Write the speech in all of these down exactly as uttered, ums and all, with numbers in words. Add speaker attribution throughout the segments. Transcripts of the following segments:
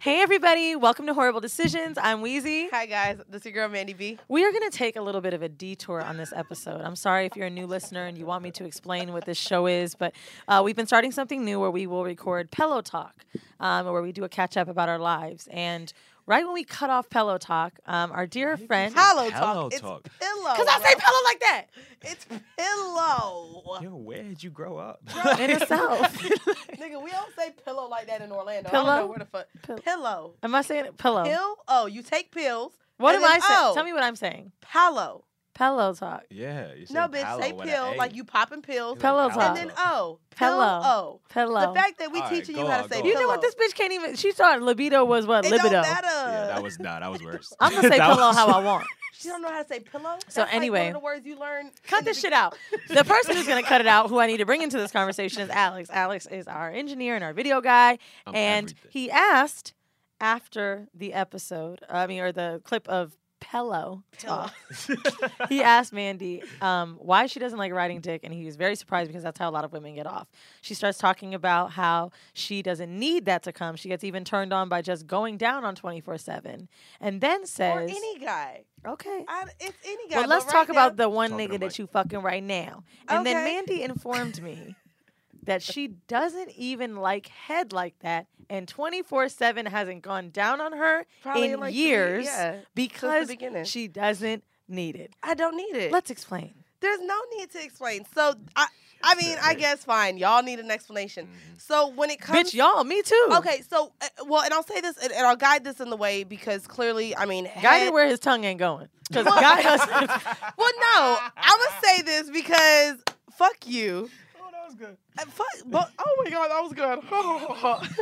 Speaker 1: Hey, everybody. Welcome to Horrible Decisions. I'm Wheezy.
Speaker 2: Hi, guys. This is your girl, Mandy B.
Speaker 1: We are going to take a little bit of a detour on this episode. I'm sorry if you're a new listener and you want me to explain what this show is, but uh, we've been starting something new where we will record Pillow Talk, um, where we do a catch-up about our lives. And right when we cut off Pillow Talk, um, our dear friend...
Speaker 2: Pillow
Speaker 3: Pillow
Speaker 2: Talk.
Speaker 3: Talk.
Speaker 2: It's pillow.
Speaker 1: Because I say pillow like that.
Speaker 2: It's pillow.
Speaker 3: Yo, where did you grow up?
Speaker 1: In the South.
Speaker 2: Nigga, we don't say pillow like that in Orlando.
Speaker 1: Pillow?
Speaker 2: I don't know where the fuck.
Speaker 1: Pill-
Speaker 2: Pillow.
Speaker 1: Am I saying it? Pillow.
Speaker 2: Pill? Oh, you take pills.
Speaker 1: What
Speaker 2: and
Speaker 1: am
Speaker 2: then,
Speaker 1: I saying?
Speaker 2: oh,
Speaker 1: Tell me what I'm saying.
Speaker 2: Pillow.
Speaker 1: Pillow Talk.
Speaker 3: Yeah. You
Speaker 2: No,
Speaker 3: said
Speaker 2: bitch,
Speaker 3: Palo
Speaker 2: say
Speaker 3: with an
Speaker 2: pill.
Speaker 3: A.
Speaker 2: Like you popping pills.
Speaker 3: Like
Speaker 1: Pillow
Speaker 3: Palo.
Speaker 1: talk.
Speaker 2: And then oh.
Speaker 1: Pillow.
Speaker 2: Oh.
Speaker 1: Pillow.
Speaker 2: The fact that we
Speaker 3: All right,
Speaker 2: teaching
Speaker 3: go
Speaker 2: you how
Speaker 3: on,
Speaker 2: to say
Speaker 3: go
Speaker 1: You
Speaker 2: pillow.
Speaker 1: know what? This bitch can't even... She thought libido was what?
Speaker 2: It
Speaker 1: Libido.
Speaker 2: don't matter.
Speaker 3: Yeah, that was not. That was worse.
Speaker 1: I'm going to say
Speaker 3: That
Speaker 1: pillow
Speaker 3: was-
Speaker 1: how I want.
Speaker 2: She don't know how to say pillow?
Speaker 1: So
Speaker 2: That's
Speaker 1: anyway.
Speaker 2: like one of the words you learn.
Speaker 1: Cut
Speaker 2: in the
Speaker 1: this shit out. The person who's going to cut it out, who I need to bring into this conversation, is Alex. Alex is our engineer and our video guy.
Speaker 3: I'm
Speaker 1: and
Speaker 3: everything.
Speaker 1: he asked after the episode, I mean, or the clip of Pillow Talk, he asked Mandy um, why she doesn't like riding dick, and he was very surprised because that's how a lot of women get off. She starts talking about how she doesn't need that to come. She gets even turned on by just going down on twenty-four seven, and then
Speaker 2: Or
Speaker 1: says,
Speaker 2: any guy.
Speaker 1: okay.
Speaker 2: I, it's any guy.
Speaker 1: Well, let's
Speaker 2: but
Speaker 1: talk
Speaker 2: right
Speaker 1: about
Speaker 2: now,
Speaker 1: the one
Speaker 3: Talking
Speaker 1: nigga
Speaker 3: to
Speaker 1: that
Speaker 3: Mike.
Speaker 1: you fucking right now. And then
Speaker 2: Okay.
Speaker 1: Mandy informed me that she doesn't even like head like that, and twenty-four seven hasn't gone down on her
Speaker 2: Probably
Speaker 1: in
Speaker 2: like three-
Speaker 1: years
Speaker 2: yeah,
Speaker 1: because
Speaker 2: beginning.
Speaker 1: she doesn't need it.
Speaker 2: I don't need it.
Speaker 1: Let's explain.
Speaker 2: There's no need to explain. So I, I mean, I guess fine. Y'all need an explanation.
Speaker 3: Mhm.
Speaker 2: So when it comes,
Speaker 1: Bitch, y'all, me too.
Speaker 2: okay. So uh, well, and I'll say this, and, and I'll guide this in the way because clearly, I mean,
Speaker 1: Guy
Speaker 2: head-
Speaker 1: didn't where his tongue ain't going. Because guy doesn't.
Speaker 2: Well, no, I'm gonna say this because fuck you.
Speaker 3: Oh, that was good.
Speaker 2: Uh, fuck, but, oh my god, that was good.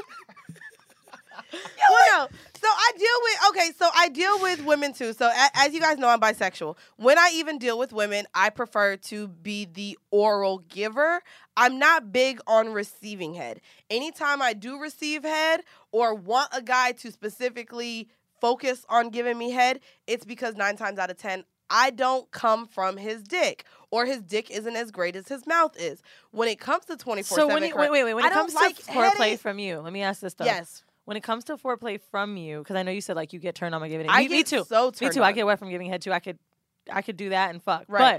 Speaker 2: Well, no. So I deal with okay. So I deal with women too. So a, as you guys know, I'm bisexual. When I even deal with women, I prefer to be the oral giver. I'm not big on receiving head. Anytime I do receive head or want a guy to specifically focus on giving me head, it's because nine times out of ten, I don't come from his dick, or his dick isn't as great as his mouth is. When it comes to twenty-four
Speaker 1: So
Speaker 2: seven,
Speaker 1: when you, wait, wait, wait. When
Speaker 2: I
Speaker 1: it
Speaker 2: don't
Speaker 1: comes
Speaker 2: like
Speaker 1: to foreplay
Speaker 2: headed-
Speaker 1: from you, let me ask this though.
Speaker 2: yes.
Speaker 1: When it comes to foreplay from you, because I know you said like you get turned on by giving it.
Speaker 2: I
Speaker 1: me, me
Speaker 2: get
Speaker 1: too.
Speaker 2: so
Speaker 1: Me
Speaker 2: turned
Speaker 1: too. I
Speaker 2: on.
Speaker 1: get wet from giving head too. I could, I could do that and fuck.
Speaker 2: Right.
Speaker 1: But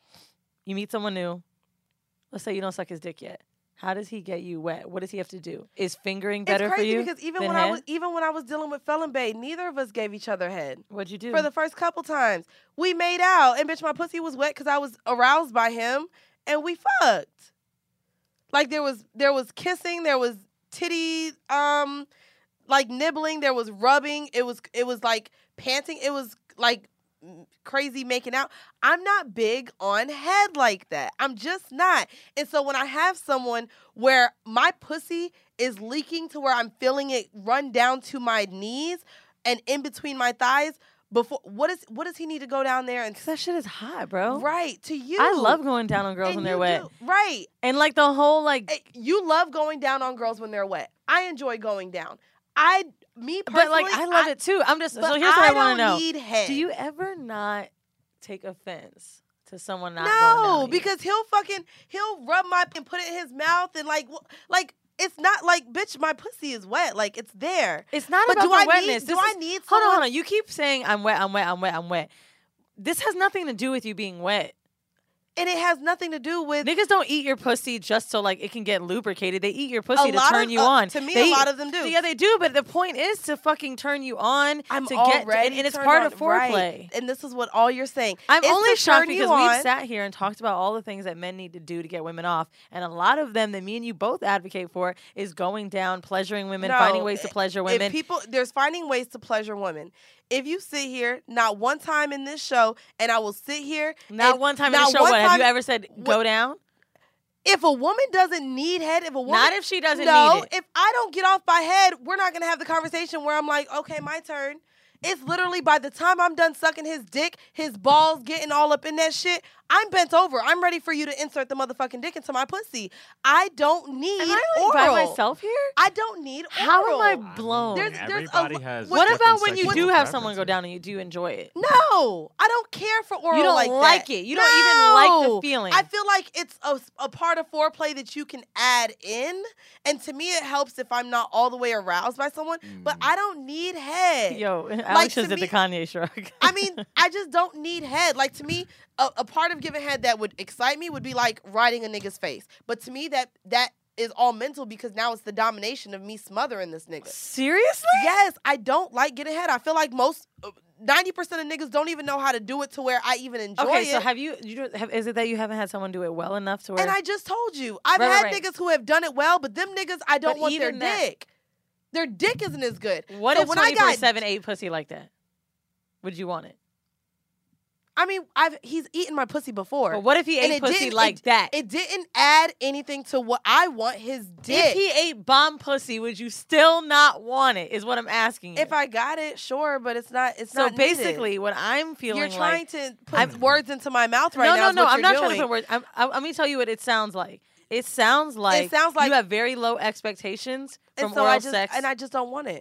Speaker 1: you meet someone new. Let's say you don't suck his dick yet. How does he get you wet? What does he have to do? Is fingering better
Speaker 2: it's crazy
Speaker 1: for you?
Speaker 2: because even
Speaker 1: than
Speaker 2: when I
Speaker 1: head?
Speaker 2: was even when I was dealing with Felon Bay, neither of us gave each other head
Speaker 1: What'd you do?
Speaker 2: for the first couple times. We made out, and bitch, my pussy was wet because I was aroused by him, and we fucked. Like there was there was kissing, there was titty um like nibbling, there was rubbing, it was it was like panting, it was like crazy making out. I'm not big on head like that. I'm just not. And so when I have someone where my pussy is leaking to where I'm feeling it run down to my knees and in between my thighs, before what is what does he need to go down there and
Speaker 1: 'Cause that shit is hot, bro.
Speaker 2: right to you?
Speaker 1: I love going down on girls
Speaker 2: And
Speaker 1: when they're
Speaker 2: you
Speaker 1: wet.
Speaker 2: do- right.
Speaker 1: And like the whole like,
Speaker 2: Eh, You love going down on girls when they're wet. I enjoy going down. I me personally,
Speaker 1: but like I love it too. I'm just
Speaker 2: But
Speaker 1: so here's what I, want to
Speaker 2: don't
Speaker 1: know.
Speaker 2: Need head.
Speaker 1: Do you ever not take offense to someone not going
Speaker 2: No,
Speaker 1: down on you?
Speaker 2: because he'll fucking he'll rub my and put it in his mouth and like wh- like it's not like bitch my pussy is wet like it's there.
Speaker 1: it's not
Speaker 2: But
Speaker 1: about
Speaker 2: do
Speaker 1: the
Speaker 2: I
Speaker 1: wetness.
Speaker 2: need do
Speaker 1: This
Speaker 2: I
Speaker 1: is-
Speaker 2: need
Speaker 1: Hold on,
Speaker 2: someone?
Speaker 1: hold on. You keep saying I'm wet, I'm wet, I'm wet, I'm wet. This has nothing to do with you being wet.
Speaker 2: And it has nothing to do with
Speaker 1: Niggas don't eat your pussy just so like it can get lubricated. They eat your pussy
Speaker 2: a
Speaker 1: to
Speaker 2: lot
Speaker 1: turn
Speaker 2: of,
Speaker 1: you
Speaker 2: uh,
Speaker 1: on.
Speaker 2: To me,
Speaker 1: They
Speaker 2: a lot
Speaker 1: eat-
Speaker 2: of them do.
Speaker 1: Yeah, they do, but the point is to fucking turn you on.
Speaker 2: I'm
Speaker 1: to get,
Speaker 2: already
Speaker 1: and, and it's
Speaker 2: turned
Speaker 1: part
Speaker 2: on,
Speaker 1: of foreplay.
Speaker 2: right. And this is what all you're saying.
Speaker 1: I'm
Speaker 2: It's
Speaker 1: only
Speaker 2: to
Speaker 1: shocked
Speaker 2: turn you
Speaker 1: because
Speaker 2: on.
Speaker 1: we've sat here and talked about all the things that men need to do to get women off, and a lot of them that me and you both advocate for is going down, pleasuring women,
Speaker 2: No,
Speaker 1: finding ways to
Speaker 2: if-
Speaker 1: pleasure
Speaker 2: If
Speaker 1: women.
Speaker 2: people, there's finding ways to pleasure women. If you sit here, not one time in this show, and I will sit here.
Speaker 1: Not
Speaker 2: and
Speaker 1: one time in
Speaker 2: not
Speaker 1: the show.
Speaker 2: one
Speaker 1: What have you
Speaker 2: time-
Speaker 1: ever said? Go
Speaker 2: what-
Speaker 1: down.
Speaker 2: If a woman doesn't need head, if a woman
Speaker 1: Not if she doesn't
Speaker 2: no,
Speaker 1: need it.
Speaker 2: if I don't get off my head, we're not gonna have the conversation where I'm like, okay, my turn. It's literally by the time I'm done sucking his dick, his balls getting all up in that shit, I'm bent over. I'm ready for you to insert the motherfucking dick into my pussy. I don't need
Speaker 1: Am I
Speaker 2: oral.
Speaker 1: like by myself here?
Speaker 2: I don't need oral.
Speaker 1: How am I
Speaker 3: I mean,
Speaker 1: blown?
Speaker 2: There's- there's a-
Speaker 3: everybody has.
Speaker 1: What
Speaker 3: different
Speaker 1: about when you
Speaker 3: sexual
Speaker 1: do have someone go
Speaker 3: preferences.
Speaker 1: down and you do enjoy it?
Speaker 2: No, I don't care for oral
Speaker 1: You don't
Speaker 2: like
Speaker 1: like
Speaker 2: that.
Speaker 1: it. You don't even like the
Speaker 2: No.
Speaker 1: feeling.
Speaker 2: I feel like it's a, a part of foreplay that you can add in. And to me, it helps if I'm not all the way aroused by someone. But
Speaker 3: Mm.
Speaker 2: I don't need head.
Speaker 1: Yo, Alex
Speaker 2: to
Speaker 1: just did
Speaker 2: me-
Speaker 1: the Kanye shrug.
Speaker 2: I mean, I just don't need head. Like, to me, a, a part of giving head that would excite me would be like riding a nigga's face. But to me, that that is all mental because now it's the domination of me smothering this nigga.
Speaker 1: Seriously?
Speaker 2: Yes, I don't like getting head. I feel like most uh, ninety percent of niggas don't even know how to do it to where I even enjoy
Speaker 1: Okay,
Speaker 2: it.
Speaker 1: so have you, you do- have, is it that you haven't had someone do it well enough to where
Speaker 2: and I just told you, I've
Speaker 1: Right, right,
Speaker 2: had
Speaker 1: right.
Speaker 2: niggas who have done it well, but them niggas, I don't
Speaker 1: But
Speaker 2: want their
Speaker 1: even that-
Speaker 2: dick. Their dick isn't as good.
Speaker 1: what
Speaker 2: so
Speaker 1: if
Speaker 2: when I
Speaker 1: twenty-four
Speaker 2: got,
Speaker 1: seven ate pussy like that? Would you want it?
Speaker 2: I mean, I've he's eaten my pussy before.
Speaker 1: But what if he
Speaker 2: And
Speaker 1: ate
Speaker 2: it
Speaker 1: pussy
Speaker 2: didn't-
Speaker 1: like
Speaker 2: it-
Speaker 1: that?
Speaker 2: It didn't add anything to what I want. His dick.
Speaker 1: If he ate bomb pussy, would you still not want it? Is what I'm asking you.
Speaker 2: If I got it, sure, but it's not. It's
Speaker 1: so
Speaker 2: not needed.
Speaker 1: basically, what I'm feeling
Speaker 2: You're trying
Speaker 1: like,
Speaker 2: to put
Speaker 1: I'm-
Speaker 2: words into my mouth right
Speaker 1: no,
Speaker 2: now.
Speaker 1: no,
Speaker 2: is
Speaker 1: no,
Speaker 2: what
Speaker 1: I'm
Speaker 2: you're
Speaker 1: not trying to
Speaker 2: doing.
Speaker 1: put words. I'm, I, let me tell you what it sounds like. It sounds like,
Speaker 2: sounds like-
Speaker 1: you have very low expectations from
Speaker 2: and so
Speaker 1: oral
Speaker 2: I just
Speaker 1: sex.
Speaker 2: and I just don't want it.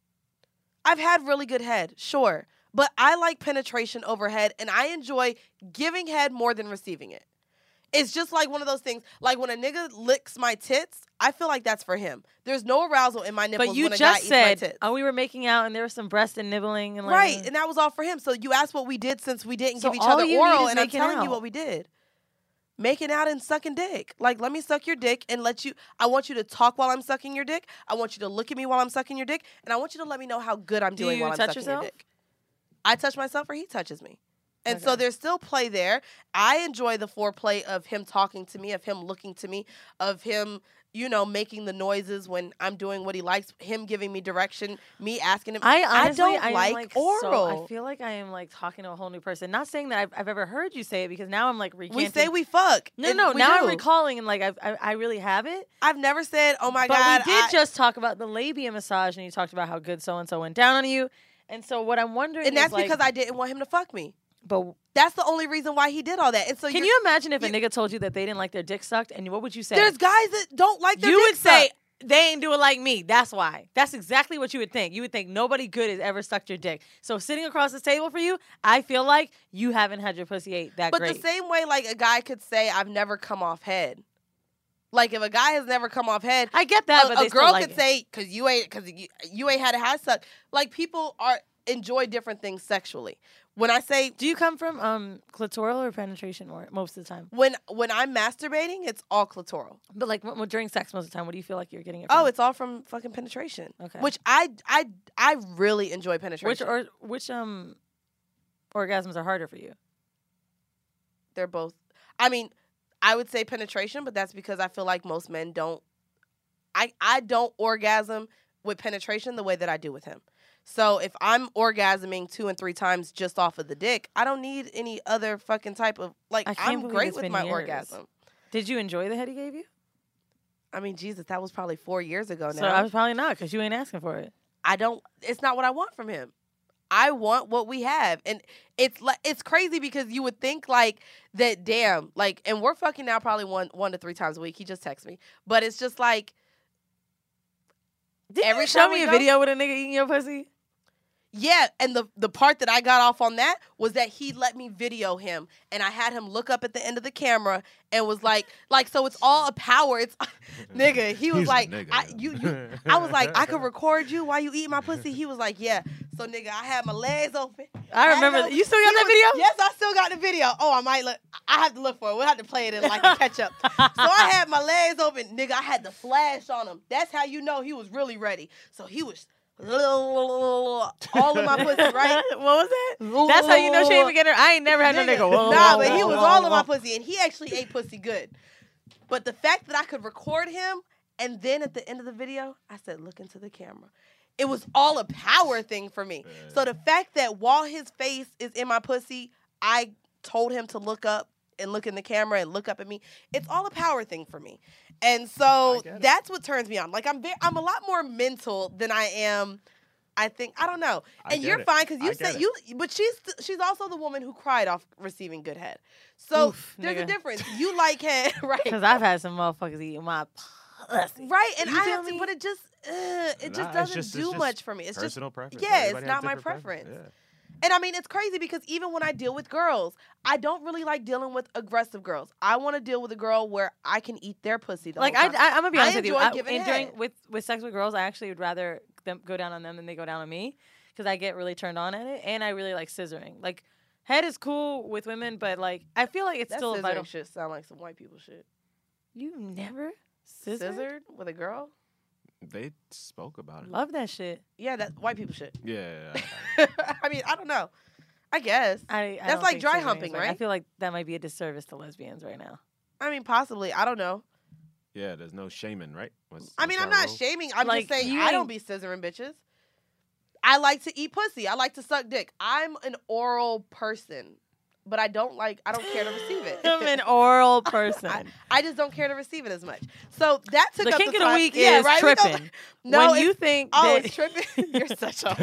Speaker 2: I've had really good head, sure, but I like penetration over head, and I enjoy giving head more than receiving it. It's just like one of those things. Like when a nigga licks my tits, I feel like that's for him. There's no arousal in my nipples
Speaker 1: but you
Speaker 2: when a
Speaker 1: just
Speaker 2: guy
Speaker 1: said,
Speaker 2: eats my tits.
Speaker 1: oh, we were making out and there was some breast and nibbling and like,
Speaker 2: Right, and that was all for him. So you asked what we did since we didn't
Speaker 1: So
Speaker 2: give each
Speaker 1: all
Speaker 2: other
Speaker 1: you need
Speaker 2: oral,
Speaker 1: is
Speaker 2: and I'm
Speaker 1: making
Speaker 2: telling you
Speaker 1: out.
Speaker 2: what we did. Making out and sucking dick. Like, let me suck your dick and let you, I want you to talk while I'm sucking your dick. I want you to look at me while I'm sucking your dick. And I want you to let me know how good I'm
Speaker 1: Do
Speaker 2: doing
Speaker 1: you
Speaker 2: while I'm
Speaker 1: touch
Speaker 2: sucking
Speaker 1: yourself?
Speaker 2: your dick. I touch myself or he touches me. And so
Speaker 1: Okay.
Speaker 2: there's still play there. I enjoy the foreplay of him talking to me, of him looking to me, of him, you know, making the noises when I'm doing what he likes, him giving me direction, me asking him.
Speaker 1: I honestly,
Speaker 2: don't
Speaker 1: I am,
Speaker 2: like,
Speaker 1: like
Speaker 2: oral.
Speaker 1: So, I feel like I am like talking to a whole new person. Not saying that I've, I've ever heard you say it because now I'm like recanting.
Speaker 2: we say we fuck.
Speaker 1: no,
Speaker 2: and
Speaker 1: no.
Speaker 2: we
Speaker 1: Now I'm
Speaker 2: do.
Speaker 1: recalling and like I've, I, I really have it.
Speaker 2: I've never said, oh my
Speaker 1: but
Speaker 2: God.
Speaker 1: we did
Speaker 2: I-
Speaker 1: just talk about the labia massage, and you talked about how good so and so went down on you. And so what I'm wondering
Speaker 2: and
Speaker 1: is
Speaker 2: that's
Speaker 1: like,
Speaker 2: because I didn't want him to fuck me.
Speaker 1: But
Speaker 2: That's the only reason why he did all that. And so
Speaker 1: can
Speaker 2: you're-
Speaker 1: you imagine if a
Speaker 2: you-
Speaker 1: nigga told you that they didn't like their dick sucked, and what would you say?
Speaker 2: there's guys that don't like their
Speaker 1: you
Speaker 2: dick
Speaker 1: would say
Speaker 2: sucked.
Speaker 1: they ain't do it like me. That's why. That's exactly what you would think. You would think nobody good has ever sucked your dick. So sitting across the table for you, I feel like you haven't had your pussy ate that
Speaker 2: But
Speaker 1: great.
Speaker 2: the same way, like, a guy could say, I've never come off head. Like, if a guy has never come off head,
Speaker 1: I get that,
Speaker 2: a,
Speaker 1: but
Speaker 2: a
Speaker 1: they still
Speaker 2: girl
Speaker 1: like
Speaker 2: could
Speaker 1: it.
Speaker 2: say, because you ain't, because you, you ain't had a high suck. Like, people are enjoy different things sexually. When I say
Speaker 1: Do you come from um clitoral or penetration more most of the time?
Speaker 2: when when I'm masturbating, it's all clitoral.
Speaker 1: But like when, when- during sex most of the time, what do you feel like you're getting it from?
Speaker 2: Oh, it's all from fucking penetration.
Speaker 1: Okay.
Speaker 2: Which I I I really enjoy
Speaker 1: which
Speaker 2: penetration.
Speaker 1: or which um orgasms are harder for you?
Speaker 2: They're both. I mean, I would say penetration, but that's because I feel like most men don't. I I don't orgasm with penetration the way that I do with him. So if I'm orgasming two and three times just off of the dick, I don't need any other fucking type of like.
Speaker 1: I can't
Speaker 2: I'm
Speaker 1: believe
Speaker 2: great
Speaker 1: it's
Speaker 2: with
Speaker 1: been
Speaker 2: my
Speaker 1: years.
Speaker 2: orgasm.
Speaker 1: Did you enjoy the head he gave you?
Speaker 2: I mean, Jesus, that was probably four years ago now.
Speaker 1: So I was probably not because you ain't asking for it.
Speaker 2: I don't. It's not what I want from him. I want what we have, and it's like it's crazy because you would think like that. Damn, like, and we're fucking now probably one one to three times a week. He just texts me, but it's just like
Speaker 1: Did
Speaker 2: every
Speaker 1: you show
Speaker 2: time
Speaker 1: me
Speaker 2: we
Speaker 1: a
Speaker 2: go-
Speaker 1: video with a nigga eating your pussy?
Speaker 2: yeah. And the the part that I got off on that was that he let me video him, and I had him look up at the end of the camera and was like, like, so it's all a power. It's nigga. He was
Speaker 3: He's a
Speaker 2: like,
Speaker 3: nigga.
Speaker 2: I, you you. I was like, I could record you while you eat my pussy. He was like, yeah. So nigga, I had my legs open.
Speaker 1: I
Speaker 2: had
Speaker 1: remember.
Speaker 2: it
Speaker 1: that.
Speaker 2: open.
Speaker 1: You still got
Speaker 2: He
Speaker 1: that
Speaker 2: was-
Speaker 1: video?
Speaker 2: Yes, I still got the video. Oh, I might look. I have to look for it. We'll have to play it in like a catch up. So I had my legs open, nigga. I had the flash on him. That's how you know he was really ready. So he was all in my pussy, right?
Speaker 1: what was that? That's how you know she ain't even get her. I ain't never had no
Speaker 2: Nigga,
Speaker 1: nigga. Whoa,
Speaker 2: nah,
Speaker 1: whoa,
Speaker 2: but he
Speaker 1: whoa,
Speaker 2: was
Speaker 1: whoa,
Speaker 2: all in my
Speaker 1: whoa.
Speaker 2: pussy, and he actually ate pussy good. But the fact that I could record him, and then at the end of the video, I said, "Look into the camera." It was all a power thing for me. So the fact that while his face is in my pussy, I told him to look up and look in the camera and look up at me. It's all a power thing for me, and so
Speaker 3: get it.
Speaker 2: that's what turns me on. Like I'm, ve- I'm a lot more mental than I am. I think I don't know,
Speaker 3: I
Speaker 2: and
Speaker 3: get
Speaker 2: you're
Speaker 3: it.
Speaker 2: fine because you
Speaker 3: I
Speaker 2: said
Speaker 3: get
Speaker 2: you. But she's she's also the woman who cried off receiving good head. So
Speaker 1: Oof,
Speaker 2: there's a
Speaker 1: nigga.
Speaker 2: difference. You like head, right?
Speaker 1: Because I've had some motherfuckers eating my pussy.
Speaker 2: Right, and
Speaker 1: You
Speaker 2: I
Speaker 1: feel
Speaker 2: have to,
Speaker 1: me?
Speaker 2: but it just uh, it
Speaker 3: Nah,
Speaker 2: just
Speaker 3: it's
Speaker 2: doesn't
Speaker 3: just- it's
Speaker 2: do
Speaker 3: just
Speaker 2: much for me. It's just
Speaker 3: Personal preference.
Speaker 2: yeah, it's
Speaker 3: Everybody has
Speaker 2: not my
Speaker 3: different
Speaker 2: preference.
Speaker 3: Yeah.
Speaker 2: And I mean, it's crazy because even when I deal with girls, I don't really like dealing with aggressive girls. I want to deal with a girl where I can eat their pussy. The
Speaker 1: Like
Speaker 2: whole
Speaker 1: I,
Speaker 2: time.
Speaker 1: I, I'm gonna be
Speaker 2: I
Speaker 1: honest with you.
Speaker 2: enjoy
Speaker 1: I,
Speaker 2: giving
Speaker 1: and during
Speaker 2: head.
Speaker 1: with with sex with girls, I actually would rather them go down on them than they go down on me because I get really turned on at it, and I really like scissoring. Like head is cool with women, but like I feel like it's
Speaker 2: that
Speaker 1: still a
Speaker 2: scissoring
Speaker 1: vital.
Speaker 2: shit sound like some white people shit.
Speaker 1: You never scissored?
Speaker 2: Scissored with a girl?
Speaker 3: They spoke about it.
Speaker 1: Love that shit.
Speaker 2: Yeah, that's white people shit.
Speaker 3: Yeah.
Speaker 2: I mean, I don't know. I guess.
Speaker 1: I, I
Speaker 2: That's
Speaker 1: don't
Speaker 2: like
Speaker 1: think
Speaker 2: dry
Speaker 1: scissoring is
Speaker 2: humping,
Speaker 1: I
Speaker 2: right?
Speaker 1: feel like that might be a disservice to lesbians right now.
Speaker 2: I mean, possibly. I don't know.
Speaker 3: Yeah, there's no shaming, right? What's,
Speaker 2: I mean,
Speaker 3: what's
Speaker 2: I'm
Speaker 3: our
Speaker 2: not
Speaker 3: rule?
Speaker 2: shaming. I'm
Speaker 1: Like,
Speaker 2: just saying
Speaker 1: you
Speaker 2: I don't
Speaker 1: ain't-
Speaker 2: be scissoring bitches. I like to eat pussy. I like to suck dick. I'm an oral person, but I don't like. I don't care to receive it.
Speaker 1: I'm an oral person.
Speaker 2: I, I just don't care to receive it as much. So that took
Speaker 1: the
Speaker 2: up
Speaker 1: kink
Speaker 2: the
Speaker 1: of the
Speaker 2: time.
Speaker 1: week
Speaker 2: Yeah,
Speaker 1: is
Speaker 2: right? We go-
Speaker 1: tripping.
Speaker 2: No,
Speaker 1: when you
Speaker 2: it's-
Speaker 1: think
Speaker 2: Oh,
Speaker 1: that
Speaker 2: it's tripping. You're such a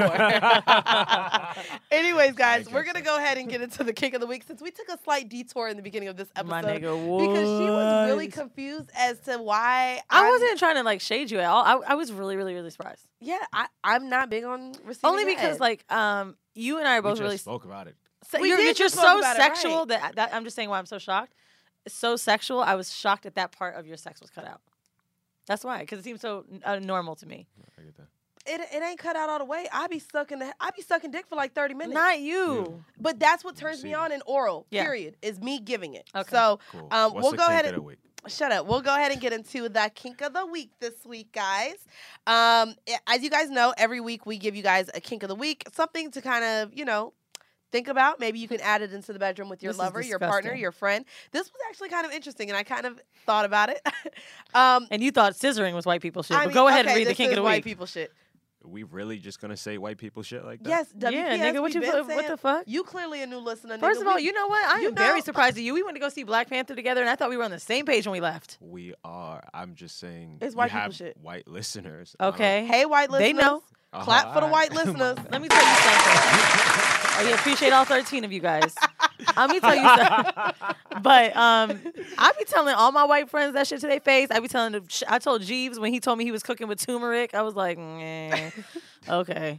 Speaker 2: whore. Anyways, guys,
Speaker 3: I
Speaker 2: we're
Speaker 3: guess
Speaker 2: gonna
Speaker 3: so.
Speaker 2: go ahead and get into the kink of the week since we took a slight detour in the beginning of this episode
Speaker 1: my nigga
Speaker 2: because she was really
Speaker 1: was.
Speaker 2: confused as to why
Speaker 1: I
Speaker 2: I'm-
Speaker 1: wasn't trying to like shade you at all. I, I was really, really, really surprised.
Speaker 2: Yeah, I, I'm not big on receiving
Speaker 1: Only because
Speaker 2: head.
Speaker 1: like um you and I are
Speaker 3: We
Speaker 1: both
Speaker 3: just
Speaker 1: really
Speaker 3: spoke about it.
Speaker 1: se-
Speaker 2: We
Speaker 1: you're,
Speaker 2: did
Speaker 1: you're
Speaker 2: just
Speaker 1: so
Speaker 2: spoke about it,
Speaker 1: sexual
Speaker 2: right.
Speaker 1: that, that I'm just saying why I'm so shocked. So sexual, I was shocked that that part of your sex was cut out. That's why, because it seems so uh, normal to me.
Speaker 3: I get that.
Speaker 2: it, it ain't cut out all the way. I be sucking the I be sucking dick for like thirty minutes.
Speaker 1: Not you.
Speaker 2: But that's what turns me
Speaker 3: See.
Speaker 2: on in oral.
Speaker 1: Yeah.
Speaker 2: Period. Is me giving it.
Speaker 1: Okay.
Speaker 2: So
Speaker 3: Cool.
Speaker 2: Um,
Speaker 3: What's
Speaker 2: we'll
Speaker 3: the
Speaker 2: go
Speaker 3: kink
Speaker 2: ahead
Speaker 3: of
Speaker 2: and-
Speaker 3: the week?
Speaker 2: shut up. We'll go ahead and get into the kink of the week this week, guys. Um, i- as you guys know, every week we give you guys a kink of the week, something to kind of, you know, think about. Maybe you can add it into the bedroom with your
Speaker 1: This is
Speaker 2: lover, your partner,
Speaker 1: disgusting.
Speaker 2: your friend. This was actually kind of interesting, and I kind of thought about it. um,
Speaker 1: And you thought scissoring was white people shit.
Speaker 2: I
Speaker 1: but
Speaker 2: mean,
Speaker 1: go ahead
Speaker 2: okay,
Speaker 1: and read the
Speaker 2: this
Speaker 1: kink
Speaker 2: is
Speaker 1: of the
Speaker 2: white
Speaker 1: week.
Speaker 2: people shit.
Speaker 3: We really just gonna say white people shit like that?
Speaker 2: Yes, W P S,
Speaker 1: Yeah, nigga, what
Speaker 2: we
Speaker 1: you
Speaker 2: been
Speaker 1: what
Speaker 2: saying-
Speaker 1: the fuck?
Speaker 2: You clearly a new listener.
Speaker 1: First
Speaker 2: nigga.
Speaker 1: of all,
Speaker 2: We-
Speaker 1: you know what? I
Speaker 2: you
Speaker 1: am very
Speaker 2: know-
Speaker 1: surprised at you. We went to go see Black Panther together, and I thought we were on the same page when we left.
Speaker 3: We are. I'm just saying.
Speaker 2: It's
Speaker 3: you
Speaker 2: white people
Speaker 3: have
Speaker 2: shit.
Speaker 3: White listeners. I don't-
Speaker 1: Okay.
Speaker 2: Hey, white listeners.
Speaker 1: They know.
Speaker 3: Uh-huh,
Speaker 2: Clap for the
Speaker 3: alright.
Speaker 2: white listeners.
Speaker 1: Let me tell you something. I appreciate all thirteen of you guys. Let me tell you something. But um, I be telling all my white friends that shit to their face. I be telling them. I told Jeeves when he told me he was cooking with turmeric. I was like, nah, okay.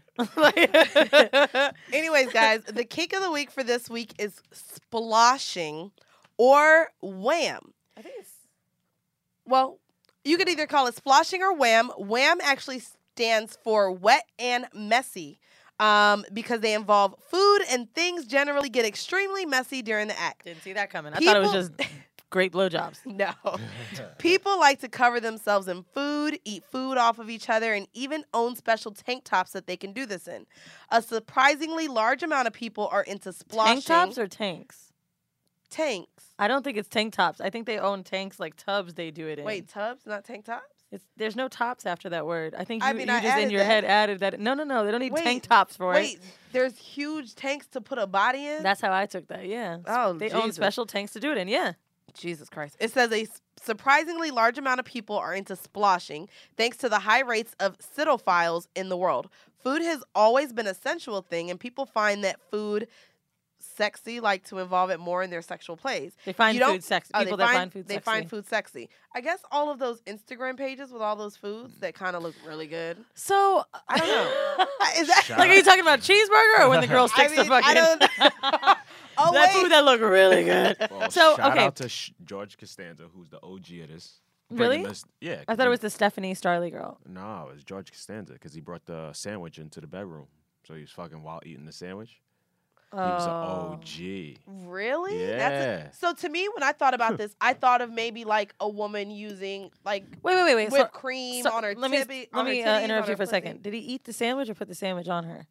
Speaker 2: Anyways, guys, the kink of the week for this week is sploshing or wham.
Speaker 1: I think it's
Speaker 2: Well, you could either call it sploshing or wham. Wham actually stands for wet and messy um, because they involve food and things generally get extremely messy during the act.
Speaker 1: didn't see that coming. I thought it was
Speaker 2: People-
Speaker 1: just great blowjobs.
Speaker 2: No. People like to cover themselves in food, eat food off of each other, and even own special tank tops that they can do this in. A surprisingly large amount of people are into sploshing.
Speaker 1: Tank tops or tanks?
Speaker 2: tanks.
Speaker 1: I don't think it's tank tops. I think they own tanks like tubs. They do it in.
Speaker 2: Wait, tubs, not tank tops?
Speaker 1: It's, there's no tops after that word. I think you,
Speaker 2: I mean,
Speaker 1: you
Speaker 2: I
Speaker 1: just in
Speaker 2: added
Speaker 1: your
Speaker 2: that.
Speaker 1: head added that. No, no, no. They don't need
Speaker 2: Wait,
Speaker 1: tank tops for
Speaker 2: Wait,
Speaker 1: it.
Speaker 2: there's huge tanks to put a body in?
Speaker 1: That's how I took that. Yeah.
Speaker 2: Oh,
Speaker 1: they own
Speaker 2: Jesus.
Speaker 1: special tanks to do it in. Yeah.
Speaker 2: Jesus Christ. It says a s- surprisingly large amount of people are into sploshing thanks to the high rates of cinephiles in the world. Food has always been a sensual thing, and people find that food sexy, like to involve it more in their sexual plays.
Speaker 1: They find
Speaker 2: You don't-
Speaker 1: food sexy.
Speaker 2: Oh,
Speaker 1: People
Speaker 2: they
Speaker 1: that
Speaker 2: find,
Speaker 1: find food
Speaker 2: they
Speaker 1: sexy.
Speaker 2: find food sexy. I guess all of those Instagram pages with all those foods that kind of look really good.
Speaker 1: So
Speaker 2: I don't know. Is that
Speaker 3: Shout
Speaker 1: like, are you talking about cheeseburger or when the girl
Speaker 2: I
Speaker 1: sticks
Speaker 2: mean,
Speaker 1: the fucking
Speaker 2: I don't Oh
Speaker 1: that
Speaker 2: wait.
Speaker 1: food that look really good?
Speaker 3: Well,
Speaker 1: So,
Speaker 3: shout
Speaker 1: okay.
Speaker 3: out to Sh- George Costanza, who's the O G of this.
Speaker 1: Really?
Speaker 3: Bringing this- yeah.
Speaker 1: I thought it was the Stephanie Starley girl.
Speaker 3: No, it was George Costanza because he brought the sandwich into the bedroom. So he was fucking while eating the sandwich. He was an
Speaker 1: Oh.
Speaker 3: O G.
Speaker 2: Really? That's
Speaker 3: Yeah.
Speaker 2: a, so to me, when I thought about this, I thought of maybe like a woman using like
Speaker 1: Wait, wait, wait, wait.
Speaker 2: whipped
Speaker 1: So,
Speaker 2: cream
Speaker 1: so
Speaker 2: on her
Speaker 1: let me
Speaker 2: tibby.
Speaker 1: let
Speaker 2: on her
Speaker 1: me uh,
Speaker 2: titties,
Speaker 1: interrupt
Speaker 2: on
Speaker 1: you
Speaker 2: her
Speaker 1: for a
Speaker 2: pussy.
Speaker 1: second. Did he eat the sandwich or put the sandwich on her?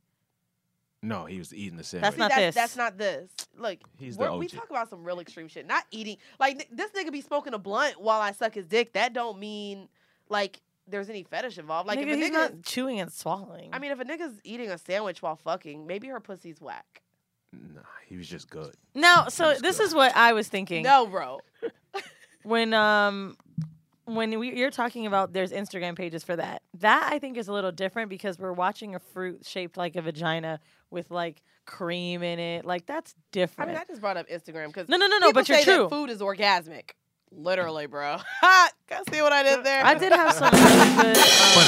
Speaker 3: No, he was eating the
Speaker 2: See,
Speaker 3: sandwich.
Speaker 1: not
Speaker 2: that's,
Speaker 1: this.
Speaker 2: that's not this. Look,
Speaker 3: He's the
Speaker 2: we're- we
Speaker 3: O G.
Speaker 2: talk about some real extreme shit. Not eating. Like n- this nigga be smoking a blunt while I suck his dick. That don't mean like there's any fetish involved. Like
Speaker 1: Nigga,
Speaker 2: if a
Speaker 1: he's
Speaker 2: nigga,
Speaker 1: not chewing and swallowing.
Speaker 2: I mean, if a nigga's eating a sandwich while fucking, maybe her pussy's whack.
Speaker 3: Nah, he was just good.
Speaker 1: now, so
Speaker 3: That's
Speaker 1: this
Speaker 3: good.
Speaker 1: is what I was thinking.
Speaker 2: No, bro.
Speaker 1: When um when we, you're talking about there's Instagram pages for that. That I think is a little different because we're watching a fruit shaped like a vagina with like cream in it. Like that's
Speaker 2: I
Speaker 1: different.
Speaker 2: mean, I just brought up Instagram because
Speaker 1: no, no, no, no. But you're
Speaker 2: say
Speaker 1: true.
Speaker 2: That food is orgasmic. Literally, bro. Ha! See what I did there?
Speaker 1: I did have some really good.